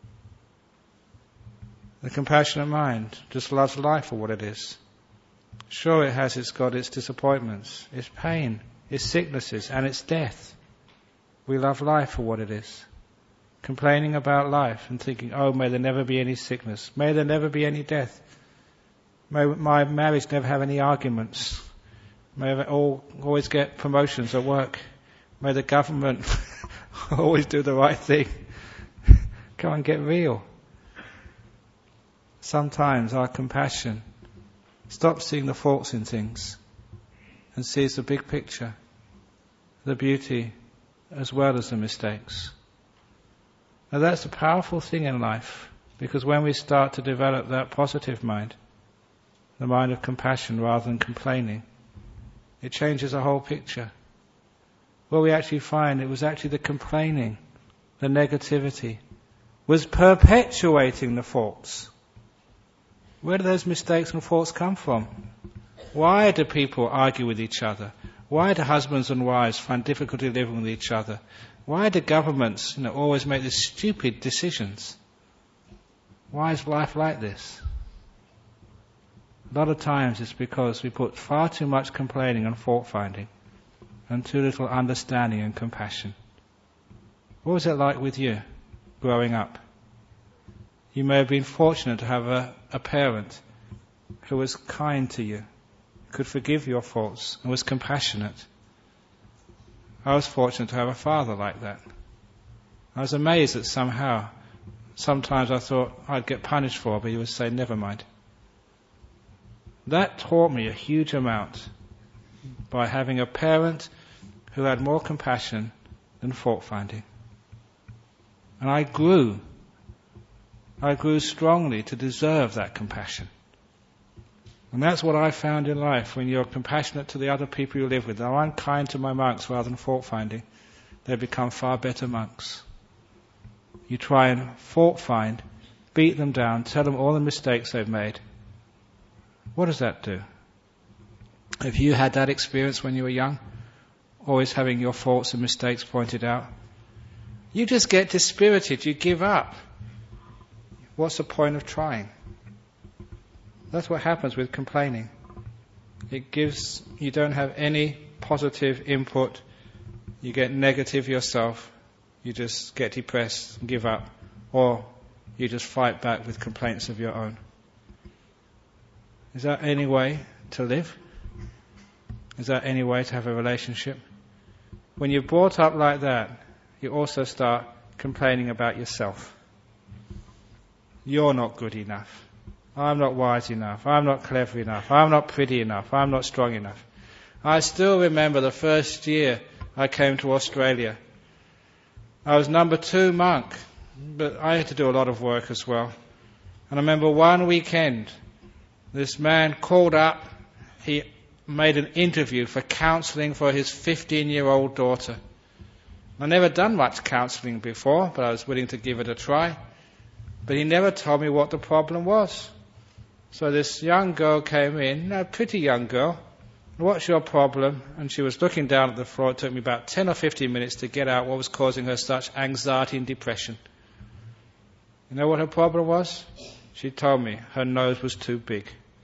Speaker 1: The compassionate mind just loves life for what it is. Sure, it's got its disappointments, its pain, its sicknesses, and its death. We love life for what it is. Complaining about life and thinking, oh, may there never be any sickness. May there never be any death. May my marriage never have any arguments. May I always get promotions at work. May the government always do the right thing. Come and get real. Sometimes our compassion stops seeing the faults in things and sees the big picture, the beauty as well as the mistakes. Now that's a powerful thing in life, because when we start to develop that positive mind, the mind of compassion rather than complaining, it changes the whole picture. What we actually find, it was actually the complaining, the negativity, was perpetuating the faults. Where do those mistakes and faults come from? Why do people argue with each other? Why do husbands and wives find difficulty living with each other? Why do governments, always make these stupid decisions? Why is life like this? A lot of times it's because we put far too much complaining and fault finding and too little understanding and compassion. What was it like with you growing up? You may have been fortunate to have a parent who was kind to you, could forgive your faults and was compassionate. I was fortunate to have a father like that. I was amazed that sometimes I thought I'd get punished for, but he would say, never mind. That taught me a huge amount by having a parent who had more compassion than fault finding. And I grew strongly to deserve that compassion. And that's what I found in life. When you're compassionate to the other people you live with, now I'm kind to my monks rather than fault finding, they become far better monks. You try and fault find, beat them down, tell them all the mistakes they've made. What does that do? Have you had that experience when you were young? Always having your faults and mistakes pointed out? You just get dispirited, you give up. What's the point of trying? That's what happens with complaining. You don't have any positive input. You get negative yourself. You just get depressed and give up. Or you just fight back with complaints of your own. Is that any way to live? Is that any way to have a relationship? When you're brought up like that, you also start complaining about yourself. You're not good enough. I'm not wise enough. I'm not clever enough. I'm not pretty enough. I'm not strong enough. I still remember the first year I came to Australia. I was number 2 monk, but I had to do a lot of work as well. And I remember one weekend, this man called up, he made an interview for counselling for his 15-year-old daughter. I'd never done much counselling before, but I was willing to give it a try. But he never told me what the problem was. So this young girl came in, a pretty young girl. What's your problem? And she was looking down at the floor. It took me about 10 or 15 minutes to get out what was causing her such anxiety and depression. You know what her problem was? She told me her nose was too big.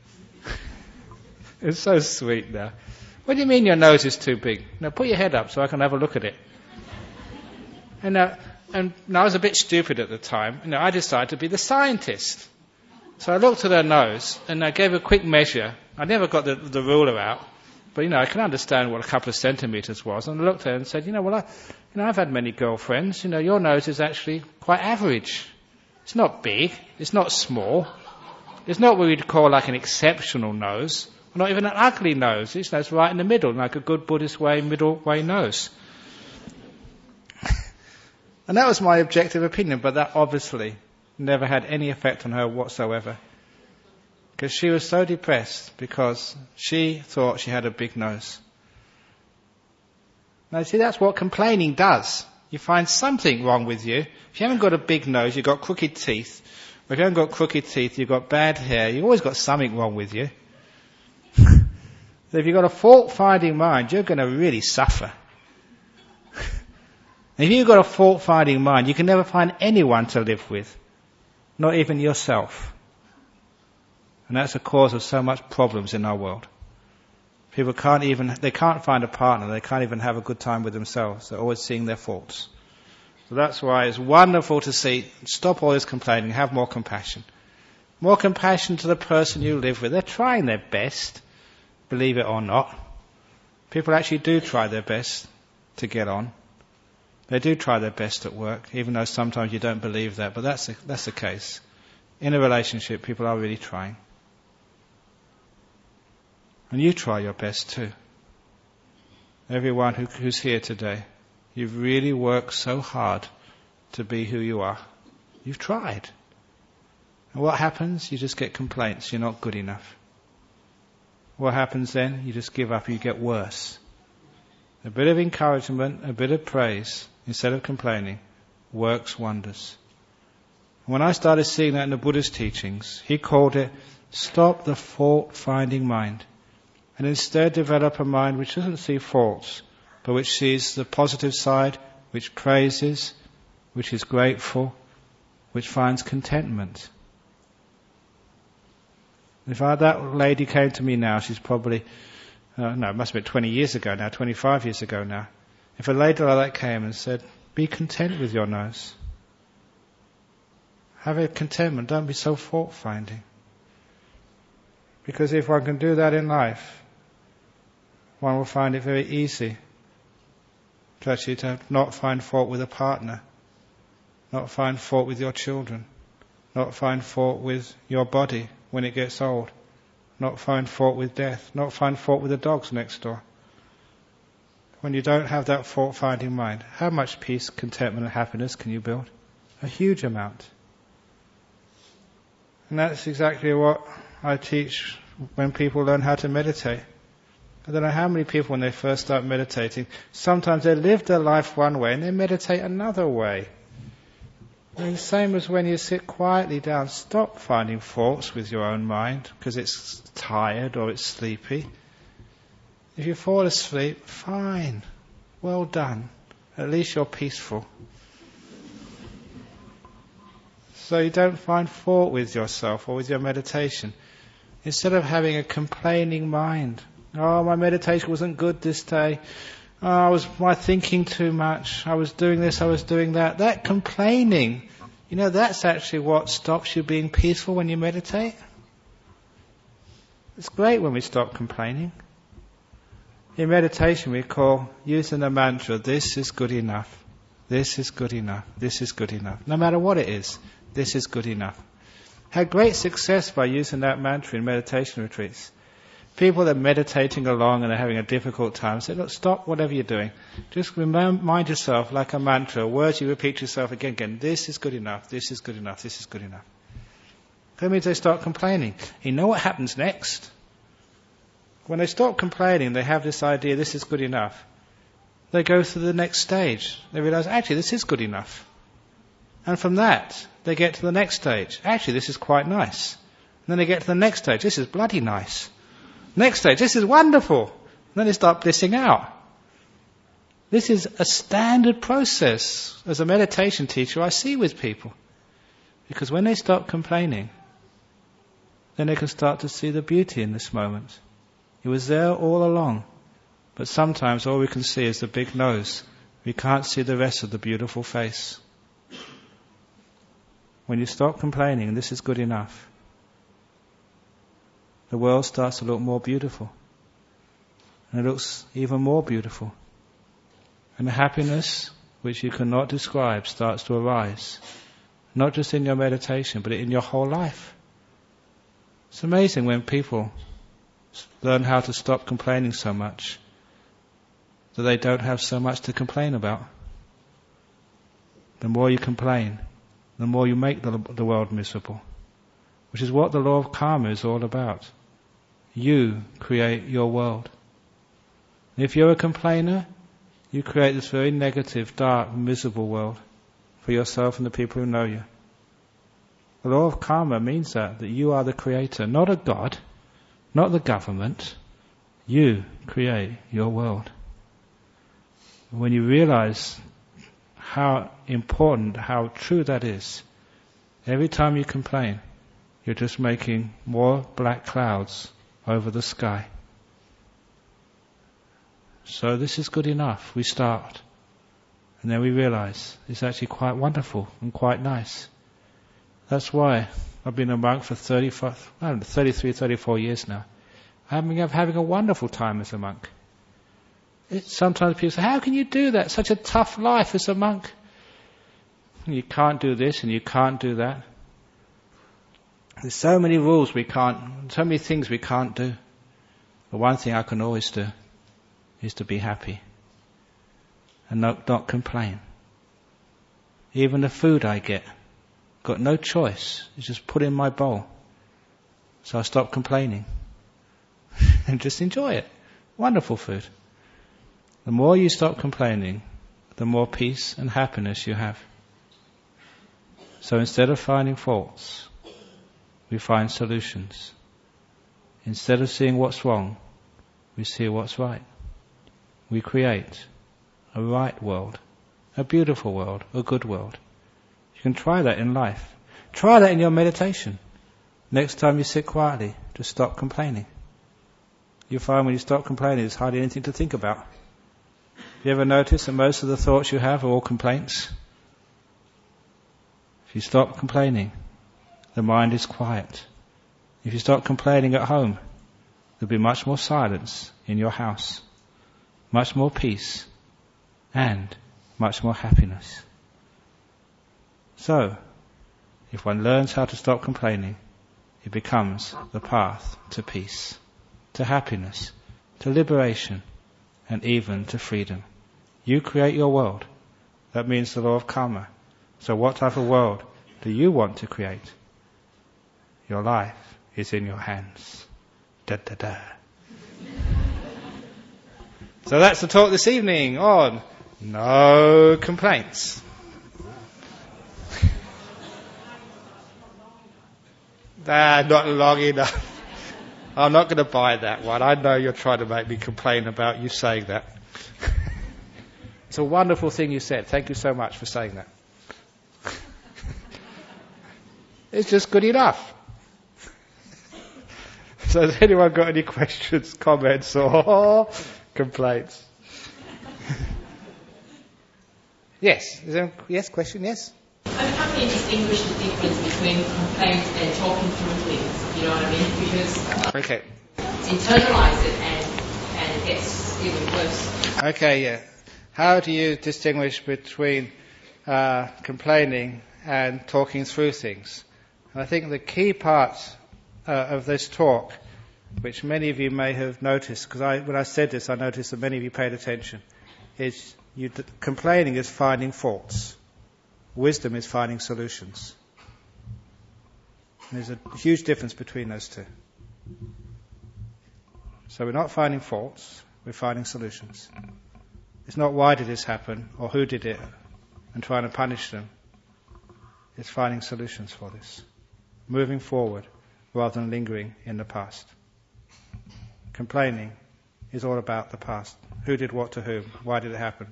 Speaker 1: It's so sweet now. What do you mean your nose is too big? Now put your head up so I can have a look at it. And I was a bit stupid at the time. I decided to be the scientist. So I looked at her nose and I gave a quick measure. I never got the ruler out, but I can understand what a couple of centimetres was. And I looked at her and said, I've had many girlfriends. Your nose is actually quite average. It's not big. It's not small. It's not what we'd call like an exceptional nose. Not even an ugly nose. It's right in the middle, like a good Buddhist way, middle way nose. And that was my objective opinion, but that obviously never had any effect on her whatsoever. Because she was so depressed because she thought she had a big nose. Now see, that's what complaining does. You find something wrong with you. If you haven't got a big nose, you've got crooked teeth. Or if you haven't got crooked teeth, you've got bad hair. You've always got something wrong with you. So if you've got a fault-finding mind, you're going to really suffer. And if you've got a fault-finding mind, you can never find anyone to live with, not even yourself. And that's the cause of so much problems in our world. People they can't find a partner, they can't even have a good time with themselves. They're always seeing their faults. So that's why it's wonderful to see, stop all this complaining, have more compassion. More compassion to the person you live with. They're trying their best, believe it or not. People actually do try their best to get on. They do try their best at work, even though sometimes you don't believe that, but that's the case. In a relationship, people are really trying. And you try your best too. Everyone who's here today, you've really worked so hard to be who you are. You've tried. And what happens? You just get complaints. You're not good enough. What happens then? You just give up. You get worse. A bit of encouragement, a bit of praise, instead of complaining, works wonders. When I started seeing that in the Buddha's teachings, he called it, stop the fault-finding mind. And instead develop a mind which doesn't see faults, but which sees the positive side, which praises, which is grateful, which finds contentment. If that lady came to me now, she's probably, it must have been 20 years ago now, 25 years ago now. If a lady like that came and said, be content with your nose. Have a contentment, don't be so fault-finding. Because if one can do that in life, one will find it very easy to not find fault with a partner, not find fault with your children, not find fault with your body when it gets old, not find fault with death, not find fault with the dogs next door. When you don't have that fault-finding mind, how much peace, contentment and happiness can you build? A huge amount. And that's exactly what I teach when people learn how to meditate. I don't know how many people when they first start meditating, sometimes they live their life one way and they meditate another way. And the same as when you sit quietly down, stop finding faults with your own mind because it's tired or it's sleepy. If you fall asleep, fine, well done. At least you're peaceful. So you don't find fault with yourself or with your meditation. Instead of having a complaining mind, oh, my meditation wasn't good this day. Oh, was my thinking too much? I was doing this, I was doing that. That complaining, that's actually what stops you being peaceful when you meditate. It's great when we stop complaining. In meditation we call using the mantra, this is good enough, this is good enough, this is good enough. No matter what it is, this is good enough. Had great success by using that mantra in meditation retreats. People that are meditating along and are having a difficult time say, look, stop whatever you're doing. Just remind yourself like a mantra, words you repeat to yourself again. This is good enough, this is good enough, this is good enough. That means they start complaining. You know what happens next? When they stop complaining, they have this idea, this is good enough. They go to the next stage. They realize, actually, this is good enough. And from that, they get to the next stage. Actually, this is quite nice. And then they get to the next stage. This is bloody nice. Next stage, this is wonderful. And then they start blissing out. This is a standard process as a meditation teacher I see with people. Because when they stop complaining, then they can start to see the beauty in this moment. It was there all along. But sometimes all we can see is the big nose. We can't see the rest of the beautiful face. When you stop complaining, and this is good enough, the world starts to look more beautiful. And it looks even more beautiful. And the happiness, which you cannot describe, starts to arise. Not just in your meditation, but in your whole life. It's amazing when people learn how to stop complaining so much that they don't have so much to complain about. The more you complain, the more you make the world miserable. Which is what the law of karma is all about. You create your world. If you're a complainer, you create this very negative, dark, miserable world for yourself and the people who know you. The law of karma means that you are the creator, not a god, not the government. You create your world. When you realize how important, how true that is. Every time you complain, you're just making more black clouds over the sky. So this is good enough. We start. And then we realize it's actually quite wonderful and quite nice. That's why I've been a monk for 33, 34 years now. I'm having a wonderful time as a monk. Sometimes people say, how can you do that? Such a tough life as a monk. You can't do this and you can't do that. There's so many rules so many things we can't do. But one thing I can always do is to be happy and not complain. Even the food I get, got no choice. It's just put in my bowl. So I stop complaining and just enjoy it. Wonderful food. The more you stop complaining, the more peace and happiness you have. So instead of finding faults, we find solutions. Instead of seeing what's wrong, we see what's right. We create a right world, a beautiful world, a good world. You can try that in life. Try that in your meditation. Next time you sit quietly, just stop complaining. You find when you stop complaining, there's hardly anything to think about. Have you ever noticed that most of the thoughts you have are all complaints? If you stop complaining, the mind is quiet. If you stop complaining at home, there'll be much more silence in your house, much more peace, and much more happiness. So, if one learns how to stop complaining, it becomes the path to peace, to happiness, to liberation, and even to freedom. You create your world. That means the law of karma. So what type of world do you want to create? Your life is in your hands. Da da da. So that's the talk this evening on no complaints. Not long enough. I'm not going to buy that one. I know you're trying to make me complain about you saying that. It's a wonderful thing you said. Thank you so much for saying that. It's just good enough. So has anyone got any questions, comments, or complaints? Yes. Is there yes? Question? Yes.
Speaker 2: How can you distinguish the difference between complaints and talking through things? You know what I mean? Because
Speaker 1: Okay.
Speaker 2: internalize it and it gets even worse.
Speaker 1: Okay. Yeah. How do you distinguish between complaining and talking through things? And I think the key part of this talk, which many of you may have noticed, because when I said this, I noticed that many of you paid attention, is complaining is finding faults. Wisdom is finding solutions. And there's a huge difference between those two. So we're not finding faults, we're finding solutions. It's not why did this happen or who did it and trying to punish them. It's finding solutions for this. Moving forward rather than lingering in the past. Complaining is all about the past. Who did what to whom? Why did it happen?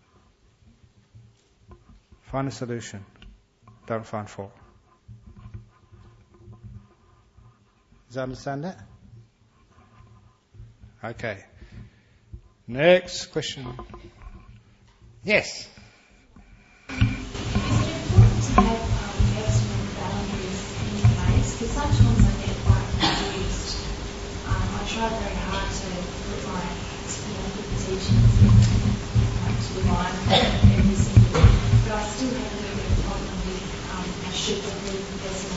Speaker 1: Find a solution. Don't find fault. Does that understand that? Okay. Next question. Yes.
Speaker 3: Is it important to have personal boundaries in place? Because sometimes I get quite confused. I try very hard to put put the teachings into line every single day, but I still have a little bit of a problem with I should have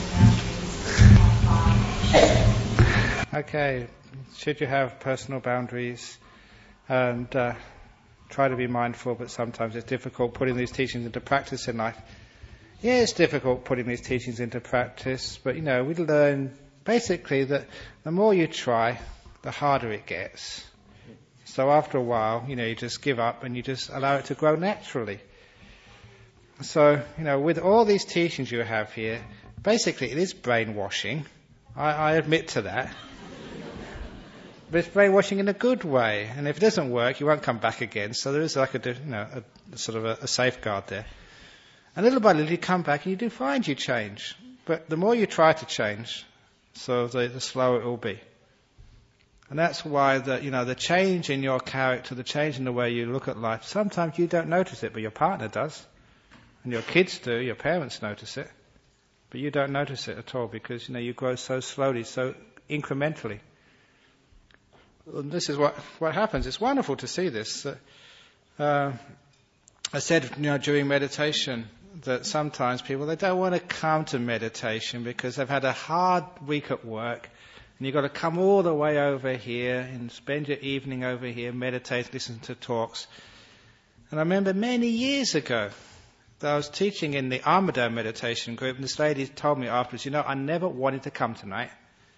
Speaker 3: personal boundaries in my life.
Speaker 1: Okay. Should you have personal boundaries and try to be mindful, but sometimes it's difficult putting these teachings into practice in life. Yeah, it's difficult putting these teachings into practice, but we learn basically that the more you try, the harder it gets. So after a while, you just give up and you just allow it to grow naturally. So, with all these teachings you have here, basically it is brainwashing. I admit to that. But it's brainwashing in a good way. And if it doesn't work, you won't come back again. So there is like a sort of a safeguard there. And little by little you come back and you do find you change. But the more you try to change, so the slower it will be. And that's why the change in your character, the change in the way you look at life, sometimes you don't notice it, but your partner does. And your kids do, your parents notice it. But you don't notice it at all because, you grow so slowly, so incrementally. And this is what happens. It's wonderful to see this. I said, during meditation, that sometimes people, they don't want to come to meditation because they've had a hard week at work and you've got to come all the way over here and spend your evening over here, meditate, listen to talks. And I remember many years ago that I was teaching in the Armadale meditation group and this lady told me afterwards, I never wanted to come tonight.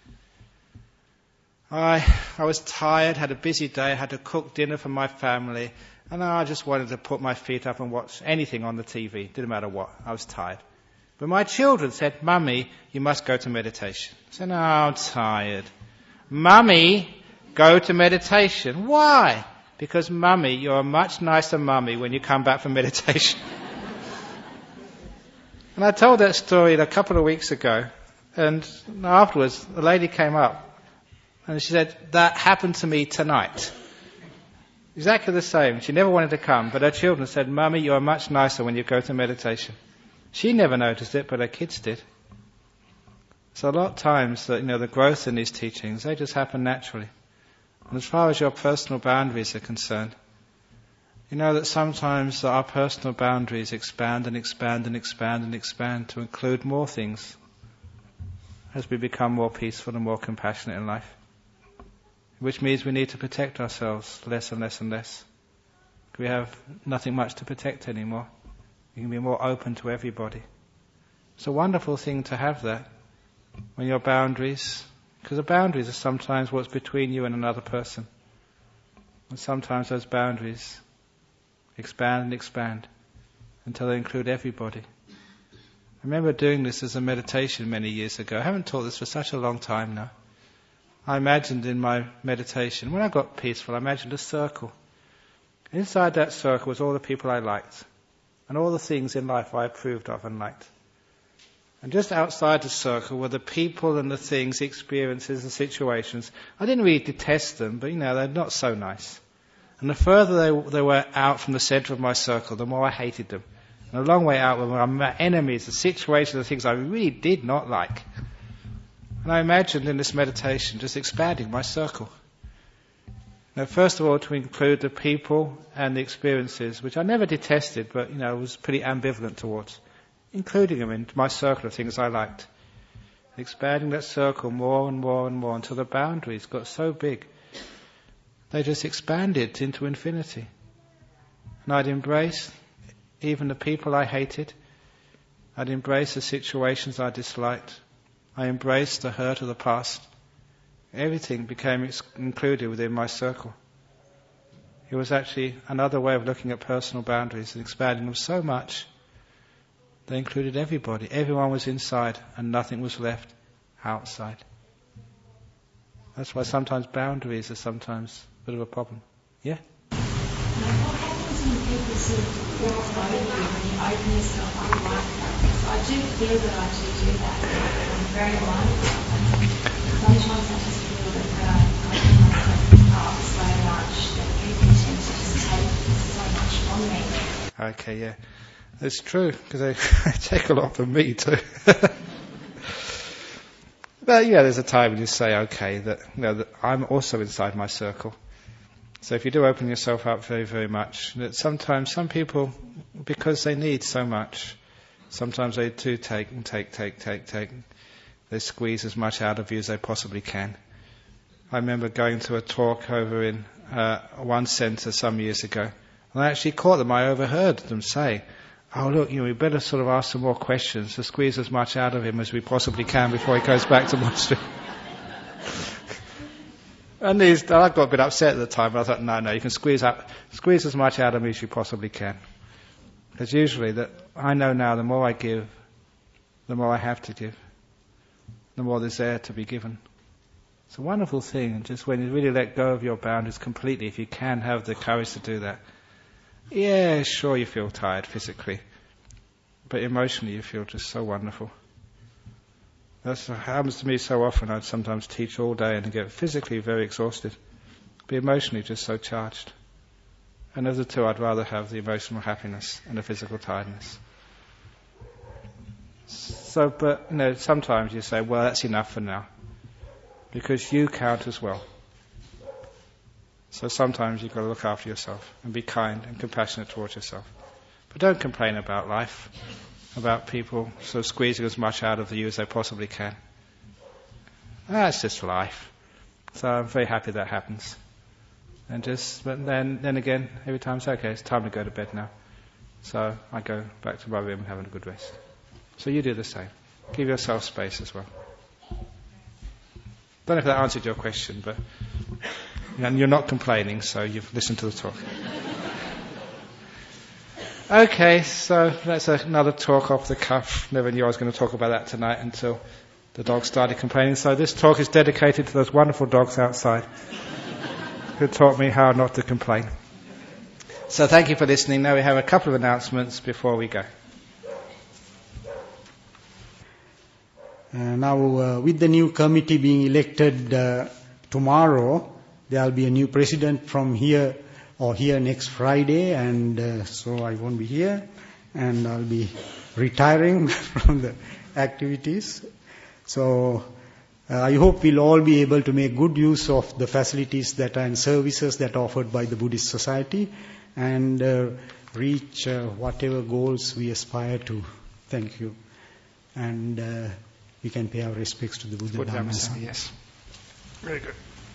Speaker 1: I was tired, had a busy day, had to cook dinner for my family, and I just wanted to put my feet up and watch anything on the TV, didn't matter what. I was tired. But my children said, Mummy, you must go to meditation. I said, no, I'm tired. Mummy, go to meditation. Why? Because Mummy, you're a much nicer Mummy when you come back from meditation. And I told that story a couple of weeks ago, and afterwards a lady came up and she said, that happened to me tonight. Exactly the same. She never wanted to come, but her children said, Mummy, you're much nicer when you go to meditation. She never noticed it, but her kids did. So a lot of times, the growth in these teachings, they just happen naturally. And as far as your personal boundaries are concerned, that sometimes our personal boundaries expand and expand and expand and expand to include more things as we become more peaceful and more compassionate in life. Which means we need to protect ourselves less and less and less. We have nothing much to protect anymore. We can be more open to everybody. It's a wonderful thing to have that when your boundaries, because the boundaries are sometimes what's between you and another person. And sometimes those boundaries expand and expand until they include everybody. I remember doing this as a meditation many years ago. I haven't taught this for such a long time now. I imagined in my meditation, when I got peaceful, I imagined a circle. Inside that circle was all the people I liked, and all the things in life I approved of and liked. And just outside the circle were the people and the things, the experiences, the situations. I didn't really detest them, but they're not so nice. And the further they were out from the center of my circle, the more I hated them. And a long way out were my enemies, the situations, the things I really did not like. And I imagined in this meditation just expanding my circle. Now, first of all, to include the people and the experiences, which I never detested, but, was pretty ambivalent towards. Including them in my circle of things I liked. Expanding that circle more and more and more until the boundaries got so big. They just expanded into infinity. And I'd embrace even the people I hated. I'd embrace the situations I disliked. I embraced the hurt of the past. Everything became included within my circle. It was actually another way of looking at personal boundaries and expanding them so much. They included everybody. Everyone was inside and nothing was left outside. That's why sometimes boundaries are sometimes a bit of a problem. Yeah?
Speaker 3: What happens when people sort of walk over you when you open yourself up like that? Because I do feel that I do that. I'm very mindful. And sometimes I just feel that I open myself up so much that people tend to just take so much from me.
Speaker 1: Okay, yeah. It's true, because they take a lot from me too. But there's a time when you say, okay, that I'm also inside my circle. So if you do open yourself up very, very much, that sometimes some people, because they need so much, sometimes they do take. They squeeze as much out of you as they possibly can. I remember going to a talk over in one centre some years ago, and I actually caught them. I overheard them say, oh look, we better sort of ask some more questions to squeeze as much out of him as we possibly can before he goes back to monastery. And I got a bit upset at the time, but I thought, no, you can squeeze as much out of me as you possibly can. Because usually, I know now, the more I give, the more I have to give. The more there's there to be given. It's a wonderful thing, and just when you really let go of your boundaries completely, if you can have the courage to do that, yeah, sure you feel tired physically, but emotionally you feel just so wonderful. That's what happens to me so often. I'd sometimes teach all day and get physically very exhausted, but emotionally just so charged. And of the two, I'd rather have the emotional happiness and the physical tiredness. So, but, sometimes you say, well, that's enough for now. Because you count as well. So sometimes you've got to look after yourself and be kind and compassionate towards yourself. But don't complain about life, about people sort of squeezing as much out of you as they possibly can. That's just life. So I'm very happy that happens. But then again, every time it's okay, it's time to go to bed now. So I go back to my room and having a good rest. So you do the same. Give yourself space as well. Don't know if that answered your question, but and you're not complaining, so you've listened to the talk. Okay, so that's another talk off the cuff. Never knew I was going to talk about that tonight until the dogs started complaining. So this talk is dedicated to those wonderful dogs outside who taught me how not to complain. So thank you for listening. Now we have a couple of announcements before we go.
Speaker 4: Now, with the new committee being elected tomorrow, there will be a new president from here next Friday, and so I won't be here, and I'll be retiring from the activities. So I hope we'll all be able to make good use of the facilities and services that are offered by the Buddhist Society, and reach whatever goals we aspire to. Thank you. And we can pay our respects to the Buddha Dhamma Sangha.
Speaker 1: Yes. Very good.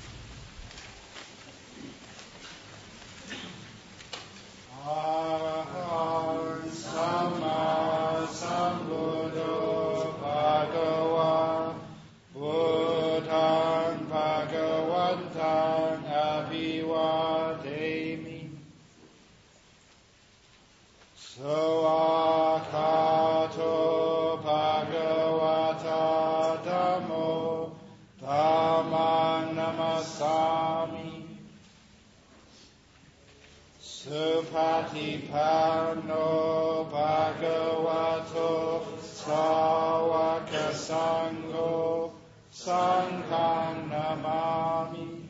Speaker 1: Arahant Samma Sambuddho Bhagava Buddhaṃ Bhagavatāṃ Abhivādemi Soākhato Bhagavata Dhammo Dhammam Namasami Supatipanno Bhagavato Sāvaka Sangho Sangham Namami